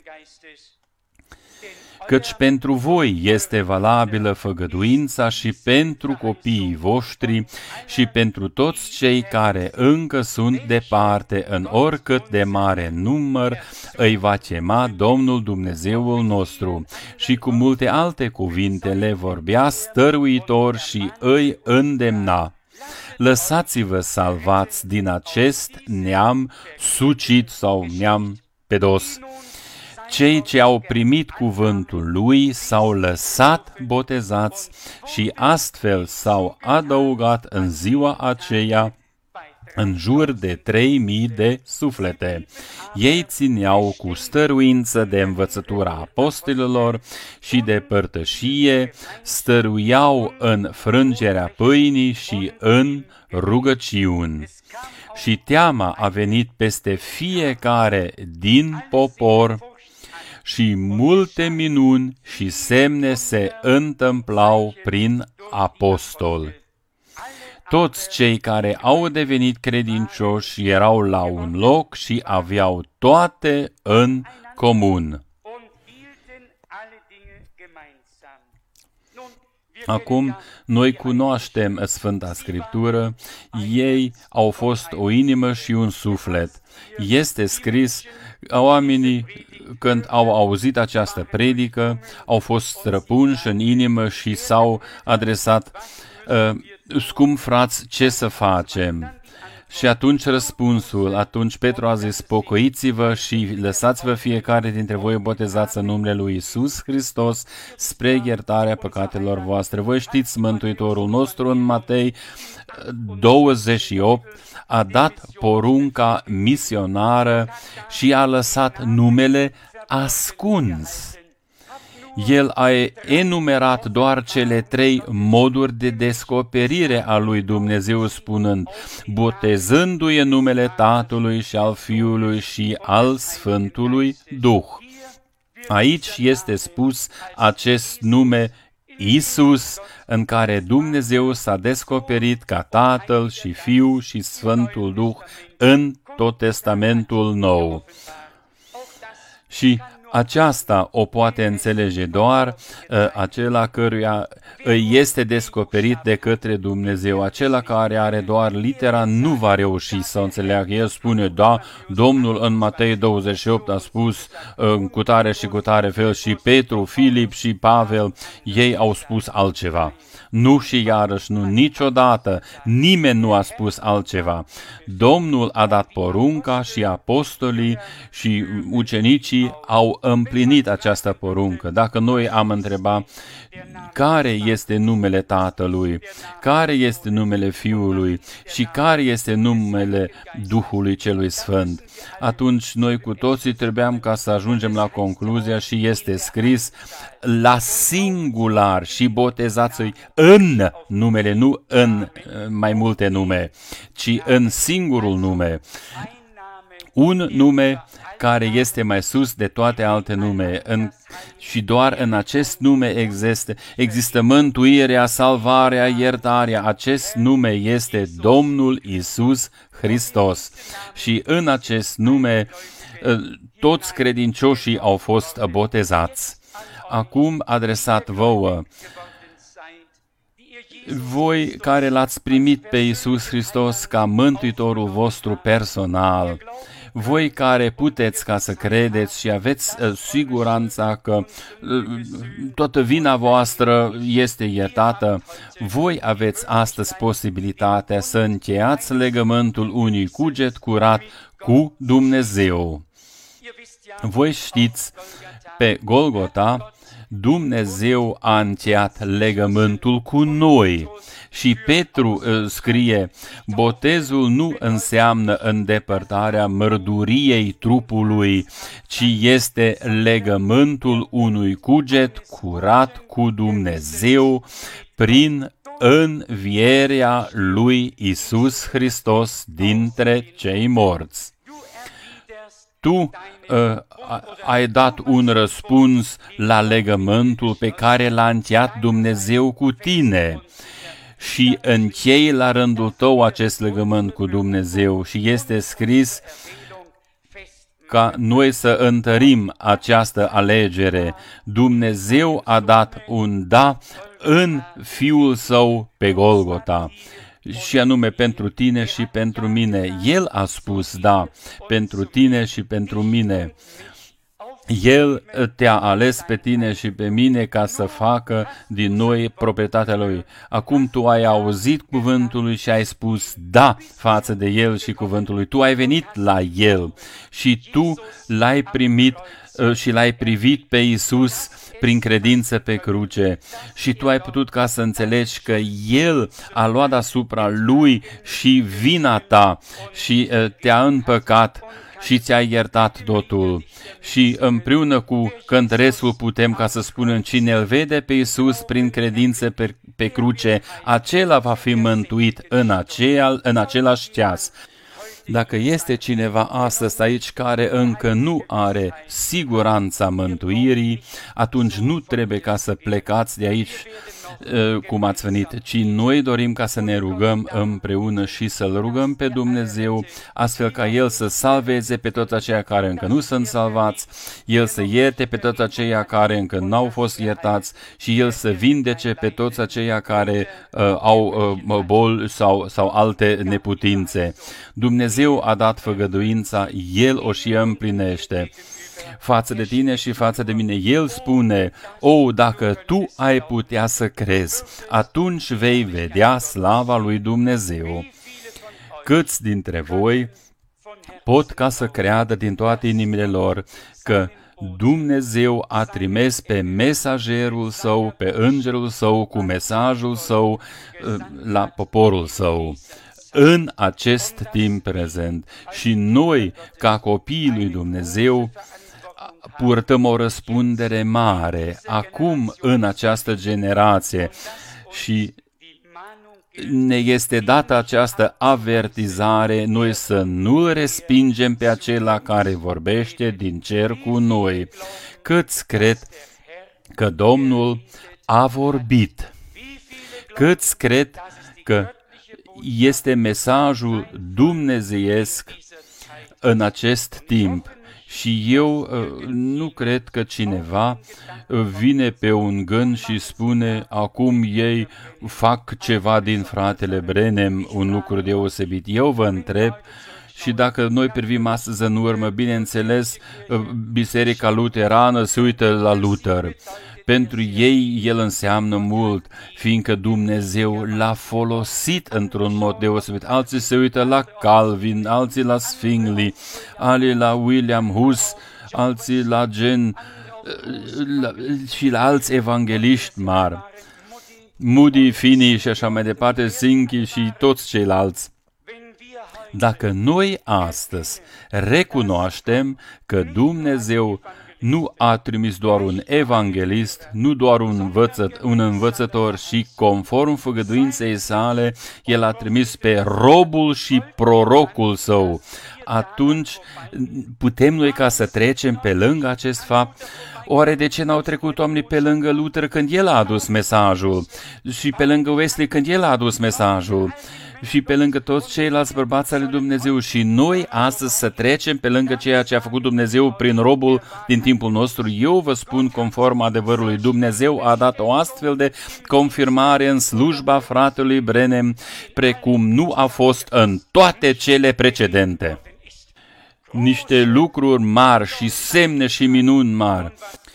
Căci pentru voi este valabilă făgăduința și pentru copiii voștri și pentru toți cei care încă sunt departe, în oricât de mare număr îi va chema Domnul Dumnezeul nostru. Și cu multe alte cuvinte le vorbea stăruitor și îi îndemna. Lăsați-vă salvați din acest neam sucit sau neam pedos. Cei ce au primit cuvântul lui s-au lăsat botezați și astfel s-au adăugat în ziua aceea în jur de 3000 de suflete. Ei țineau cu stăruință de învățătura apostolilor și de părtășie, stăruiau în frângerea pâinii și în rugăciuni. Și teama a venit peste fiecare din popor și multe minuni și semne se întâmplau prin apostol. Toți cei care au devenit credincioși erau la un loc și aveau toate în comun. Acum, noi cunoaștem Sfânta Scriptură, ei au fost o inimă și un suflet. Este scris, oamenii, când au auzit această predică, au fost străpunși în inimă și s-au adresat, scump frați, ce să facem? Și atunci Petru a zis, pocăiți-vă și lăsați-vă fiecare dintre voi botezați în numele lui Iisus Hristos spre iertarea păcatelor voastre. Voi știți, Mântuitorul nostru în Matei 28 a dat porunca misionară și a lăsat numele ascuns. El a enumerat doar cele 3 moduri de descoperire a lui Dumnezeu, spunând, botezându-i în numele Tatălui și al Fiului și al Sfântului Duh. Aici este spus acest nume Iisus, în care Dumnezeu s-a descoperit ca Tatăl și Fiul și Sfântul Duh în tot Testamentul Nou. Și aceasta o poate înțelege doar acela căruia îi este descoperit de către Dumnezeu. Acela care are doar litera nu va reuși să o înțeleagă. El spune, da, Domnul în Matei 28 a spus cu tare și cu tare fel și Petru, Filip și Pavel, ei au spus altceva. Nu și iarăși nu, niciodată, nimeni nu a spus altceva. Domnul a dat porunca și apostolii și ucenicii au împlinit această poruncă. Dacă noi am întrebat care este numele Tatălui, care este numele Fiului și care este numele Duhului Celui Sfânt, atunci noi cu toții trebuiam ca să ajungem la concluzia și este scris la singular și botezați-i în numele, nu în mai multe nume, ci în singurul nume. Un nume care este mai sus de toate alte nume și doar în acest nume există mântuirea, salvarea, iertarea. Acest nume este Domnul Iisus Hristos și în acest nume toți credincioșii au fost botezați. Acum adresat vouă, voi care l-ați primit pe Iisus Hristos ca Mântuitorul vostru personal, voi care puteți ca să credeți și aveți siguranța că toată vina voastră este iertată, voi aveți astăzi posibilitatea să încheiați legământul unui cuget curat cu Dumnezeu. Voi știți, pe Golgota, Dumnezeu a încheiat legământul cu noi. Și Petru scrie, botezul nu înseamnă îndepărtarea mărduriei trupului, ci este legământul unui cuget curat cu Dumnezeu prin învierea lui Iisus Hristos dintre cei morți. Tu ai dat un răspuns la legământul pe care l-a încheiat Dumnezeu cu tine și închei la rândul tău acest legământ cu Dumnezeu și este scris ca noi să întărim această alegere. Dumnezeu a dat un da în Fiul Său pe Golgota. Și anume pentru tine și pentru mine. El a spus da pentru tine și pentru mine. El te-a ales pe tine și pe mine ca să facă din noi proprietatea Lui. Acum tu ai auzit cuvântul Lui și ai spus da față de El și cuvântul Lui. Tu ai venit la El și tu l-ai primit și l-ai privit pe Iisus prin credință pe cruce și tu ai putut ca să înțelegi că El a luat asupra Lui și vina ta și te-a împăcat și ți-a iertat totul. Și împreună cu cântărețul putem ca să spunem, cine îl vede pe Iisus prin credință pe cruce, acela va fi mântuit în același ceas. Dacă este cineva astăzi aici care încă nu are siguranța mântuirii, atunci nu trebuie ca să plecați de aici cum ați venit, ci noi dorim ca să ne rugăm împreună și să-L rugăm pe Dumnezeu, astfel ca El să salveze pe toți aceia care încă nu sunt salvați, El să ierte pe toți aceia care încă n-au fost iertați și El să vindece pe toți aceia care au boli sau alte neputințe. Dumnezeu a dat făgăduința, El o și împlinește. Față de tine și față de mine, El spune, dacă tu ai putea să crezi, atunci vei vedea slava lui Dumnezeu. Câți dintre voi pot ca să creadă din toate inimile lor că Dumnezeu a trimis pe mesagerul Său, pe îngerul Său, cu mesajul Său la poporul Său în acest timp prezent. Și noi, ca copiii lui Dumnezeu, purtăm o răspundere mare acum în această generație și ne este dată această avertizare, noi să nu respingem pe acela care vorbește din cer cu noi. Câți cred că Domnul a vorbit? Câți cred că este mesajul dumnezeiesc în acest timp? Și eu nu cred că cineva vine pe un gând și spune, acum ei fac ceva din fratele Branham, un lucru deosebit. Eu vă întreb, și dacă noi privim astăzi în urmă, bineînțeles, Biserica Luterană se uită la Luther. Pentru ei el înseamnă mult, fiindcă Dumnezeu l-a folosit într-un mod deosebit. Alții se uită la Calvin, alții la Zwingli, alții la William Hus, alții la și la alți evangeliști mari, Moody, Finney și așa mai departe, Zinchi și toți ceilalți. Dacă noi astăzi recunoaștem că Dumnezeu nu a trimis doar un evanghelist, nu doar un învățător, și conform făgăduinței sale, El a trimis pe robul și prorocul Său, atunci putem noi ca să trecem pe lângă acest fapt. Oare de ce n-au trecut oamenii pe lângă Luther când el a adus mesajul? Și pe lângă Wesley când el a adus mesajul? Și pe lângă toți ceilalți bărbați ale Dumnezeu, și noi astăzi să trecem pe lângă ceea ce a făcut Dumnezeu prin robul din timpul nostru? Eu vă spun, conform adevărului, Dumnezeu a dat o astfel de confirmare în slujba fratelui Branham, precum nu a fost în toate cele precedente. Niște lucruri mari și semne și minuni mari.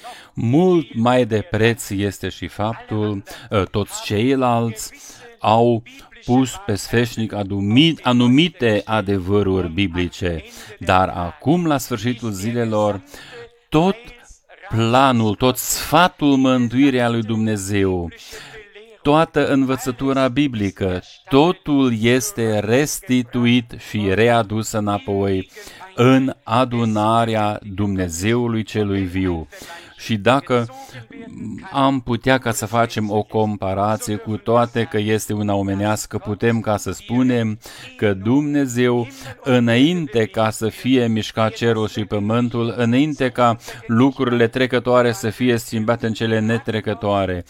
Mult mai de preț este și faptul, toți ceilalți au pus pe sfeșnic anumite adevăruri biblice, dar acum, la sfârșitul zilelor, tot planul, tot sfatul mântuirii a lui Dumnezeu, toată învățătura biblică, totul este restituit și readus înapoi în adunarea Dumnezeului celui viu. Și dacă am putea ca să facem o comparație, cu toate că este una omenească, putem ca să spunem că Dumnezeu, înainte ca să fie mișcat cerul și pământul, înainte ca lucrurile trecătoare să fie schimbate în cele netrecătoare,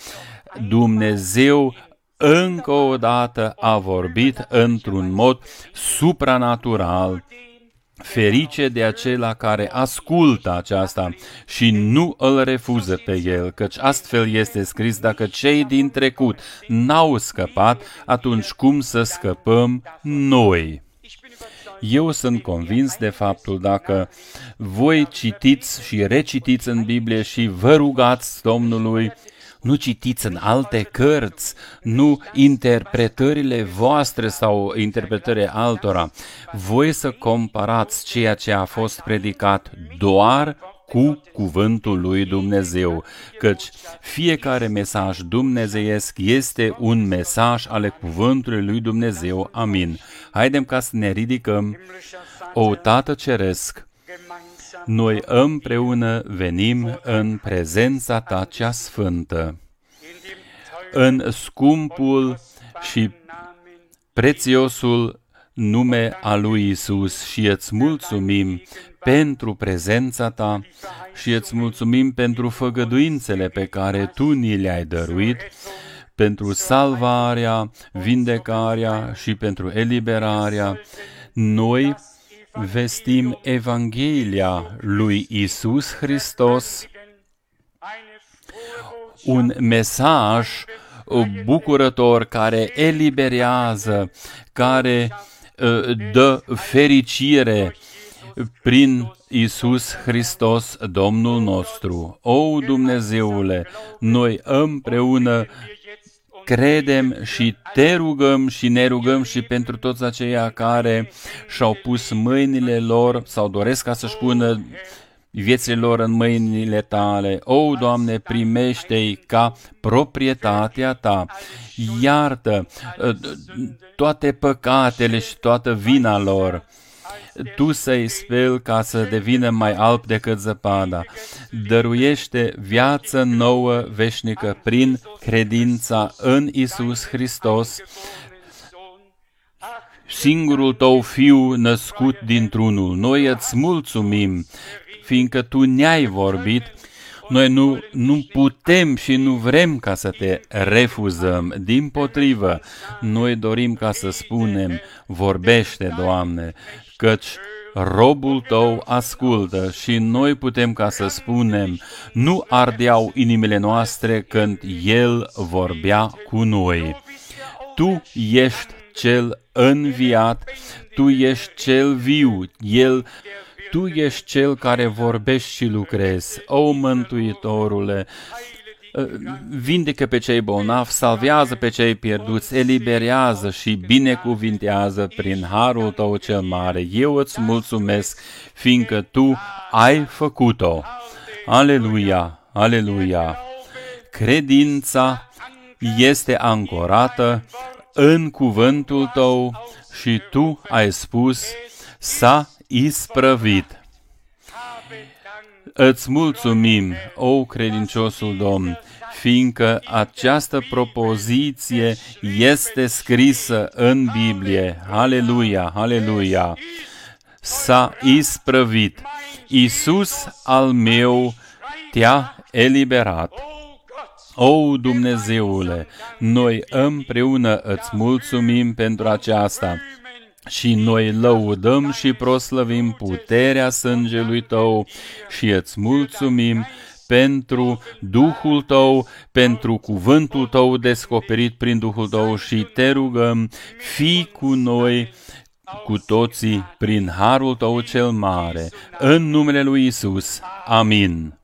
Dumnezeu încă o dată a vorbit într-un mod supranatural. Ferice de acela care ascultă aceasta și nu îl refuză pe el, căci astfel este scris, dacă cei din trecut n-au scăpat, atunci cum să scăpăm noi? Eu sunt convins de faptul dacă voi citiți și recitiți în Biblie și vă rugați Domnului, nu citiți în alte cărți, nu interpretările voastre sau interpretările altora. Voi să comparați ceea ce a fost predicat doar cu cuvântul lui Dumnezeu, căci fiecare mesaj dumnezeiesc este un mesaj ale cuvântului lui Dumnezeu. Amin. Haidem ca să ne ridicăm. O Tată Ceresc, noi împreună venim în prezența Ta cea sfântă, în scumpul și prețiosul nume al lui Isus și îți mulțumim pentru prezența Ta și îți mulțumim pentru făgăduințele pe care Tu ni le-ai dăruit, pentru salvarea, vindecarea și pentru eliberarea. Noi vestim Evanghelia lui Isus Hristos, un mesaj bucurător care eliberează, care dă fericire prin Isus Hristos, Domnul nostru. O, Dumnezeule, noi împreună credem și Te rugăm și ne rugăm și pentru toți aceia care și-au pus mâinile lor sau doresc ca să-și pună viețile lor în mâinile Tale. O, Doamne, primește-i ca proprietatea Ta. Iartă toate păcatele și toată vina lor. Tu să-i speli ca să devină mai alb decât zăpada. Dăruiește viață nouă veșnică prin credința în Isus Hristos, singurul Tău Fiu născut dintr-unul. Noi îți mulțumim, fiindcă Tu ne-ai vorbit. Noi nu putem și nu vrem ca să Te refuzăm. Dimpotrivă, noi dorim ca să spunem, vorbește, Doamne, căci robul Tău ascultă și noi putem ca să spunem, nu ardeau inimile noastre când El vorbea cu noi. Tu ești Cel înviat, Tu ești Cel viu, Tu ești Cel care vorbești și lucrezi. O, Mântuitorule, vindecă pe cei bolnavi, salvează pe cei pierduți, eliberează și binecuvintează prin harul Tău cel mare. Eu îți mulțumesc, fiindcă Tu ai făcut-o. Aleluia, aleluia! Credința este ancorată în cuvântul Tău și Tu ai spus, s-a isprăvit. Îți mulțumim, o credinciosul Domn, fiindcă această propoziție este scrisă în Biblie. Aleluia, aleluia! S-a isprăvit. Iisus al meu Te-a eliberat. O, Dumnezeule, noi împreună îți mulțumim pentru aceasta. Și noi lăudăm și proslăvim puterea sângelui Tău și îți mulțumim pentru Duhul Tău, pentru cuvântul Tău descoperit prin Duhul Tău și Te rugăm, fii cu noi, cu toții, prin harul Tău cel mare, în numele lui Isus. Amin.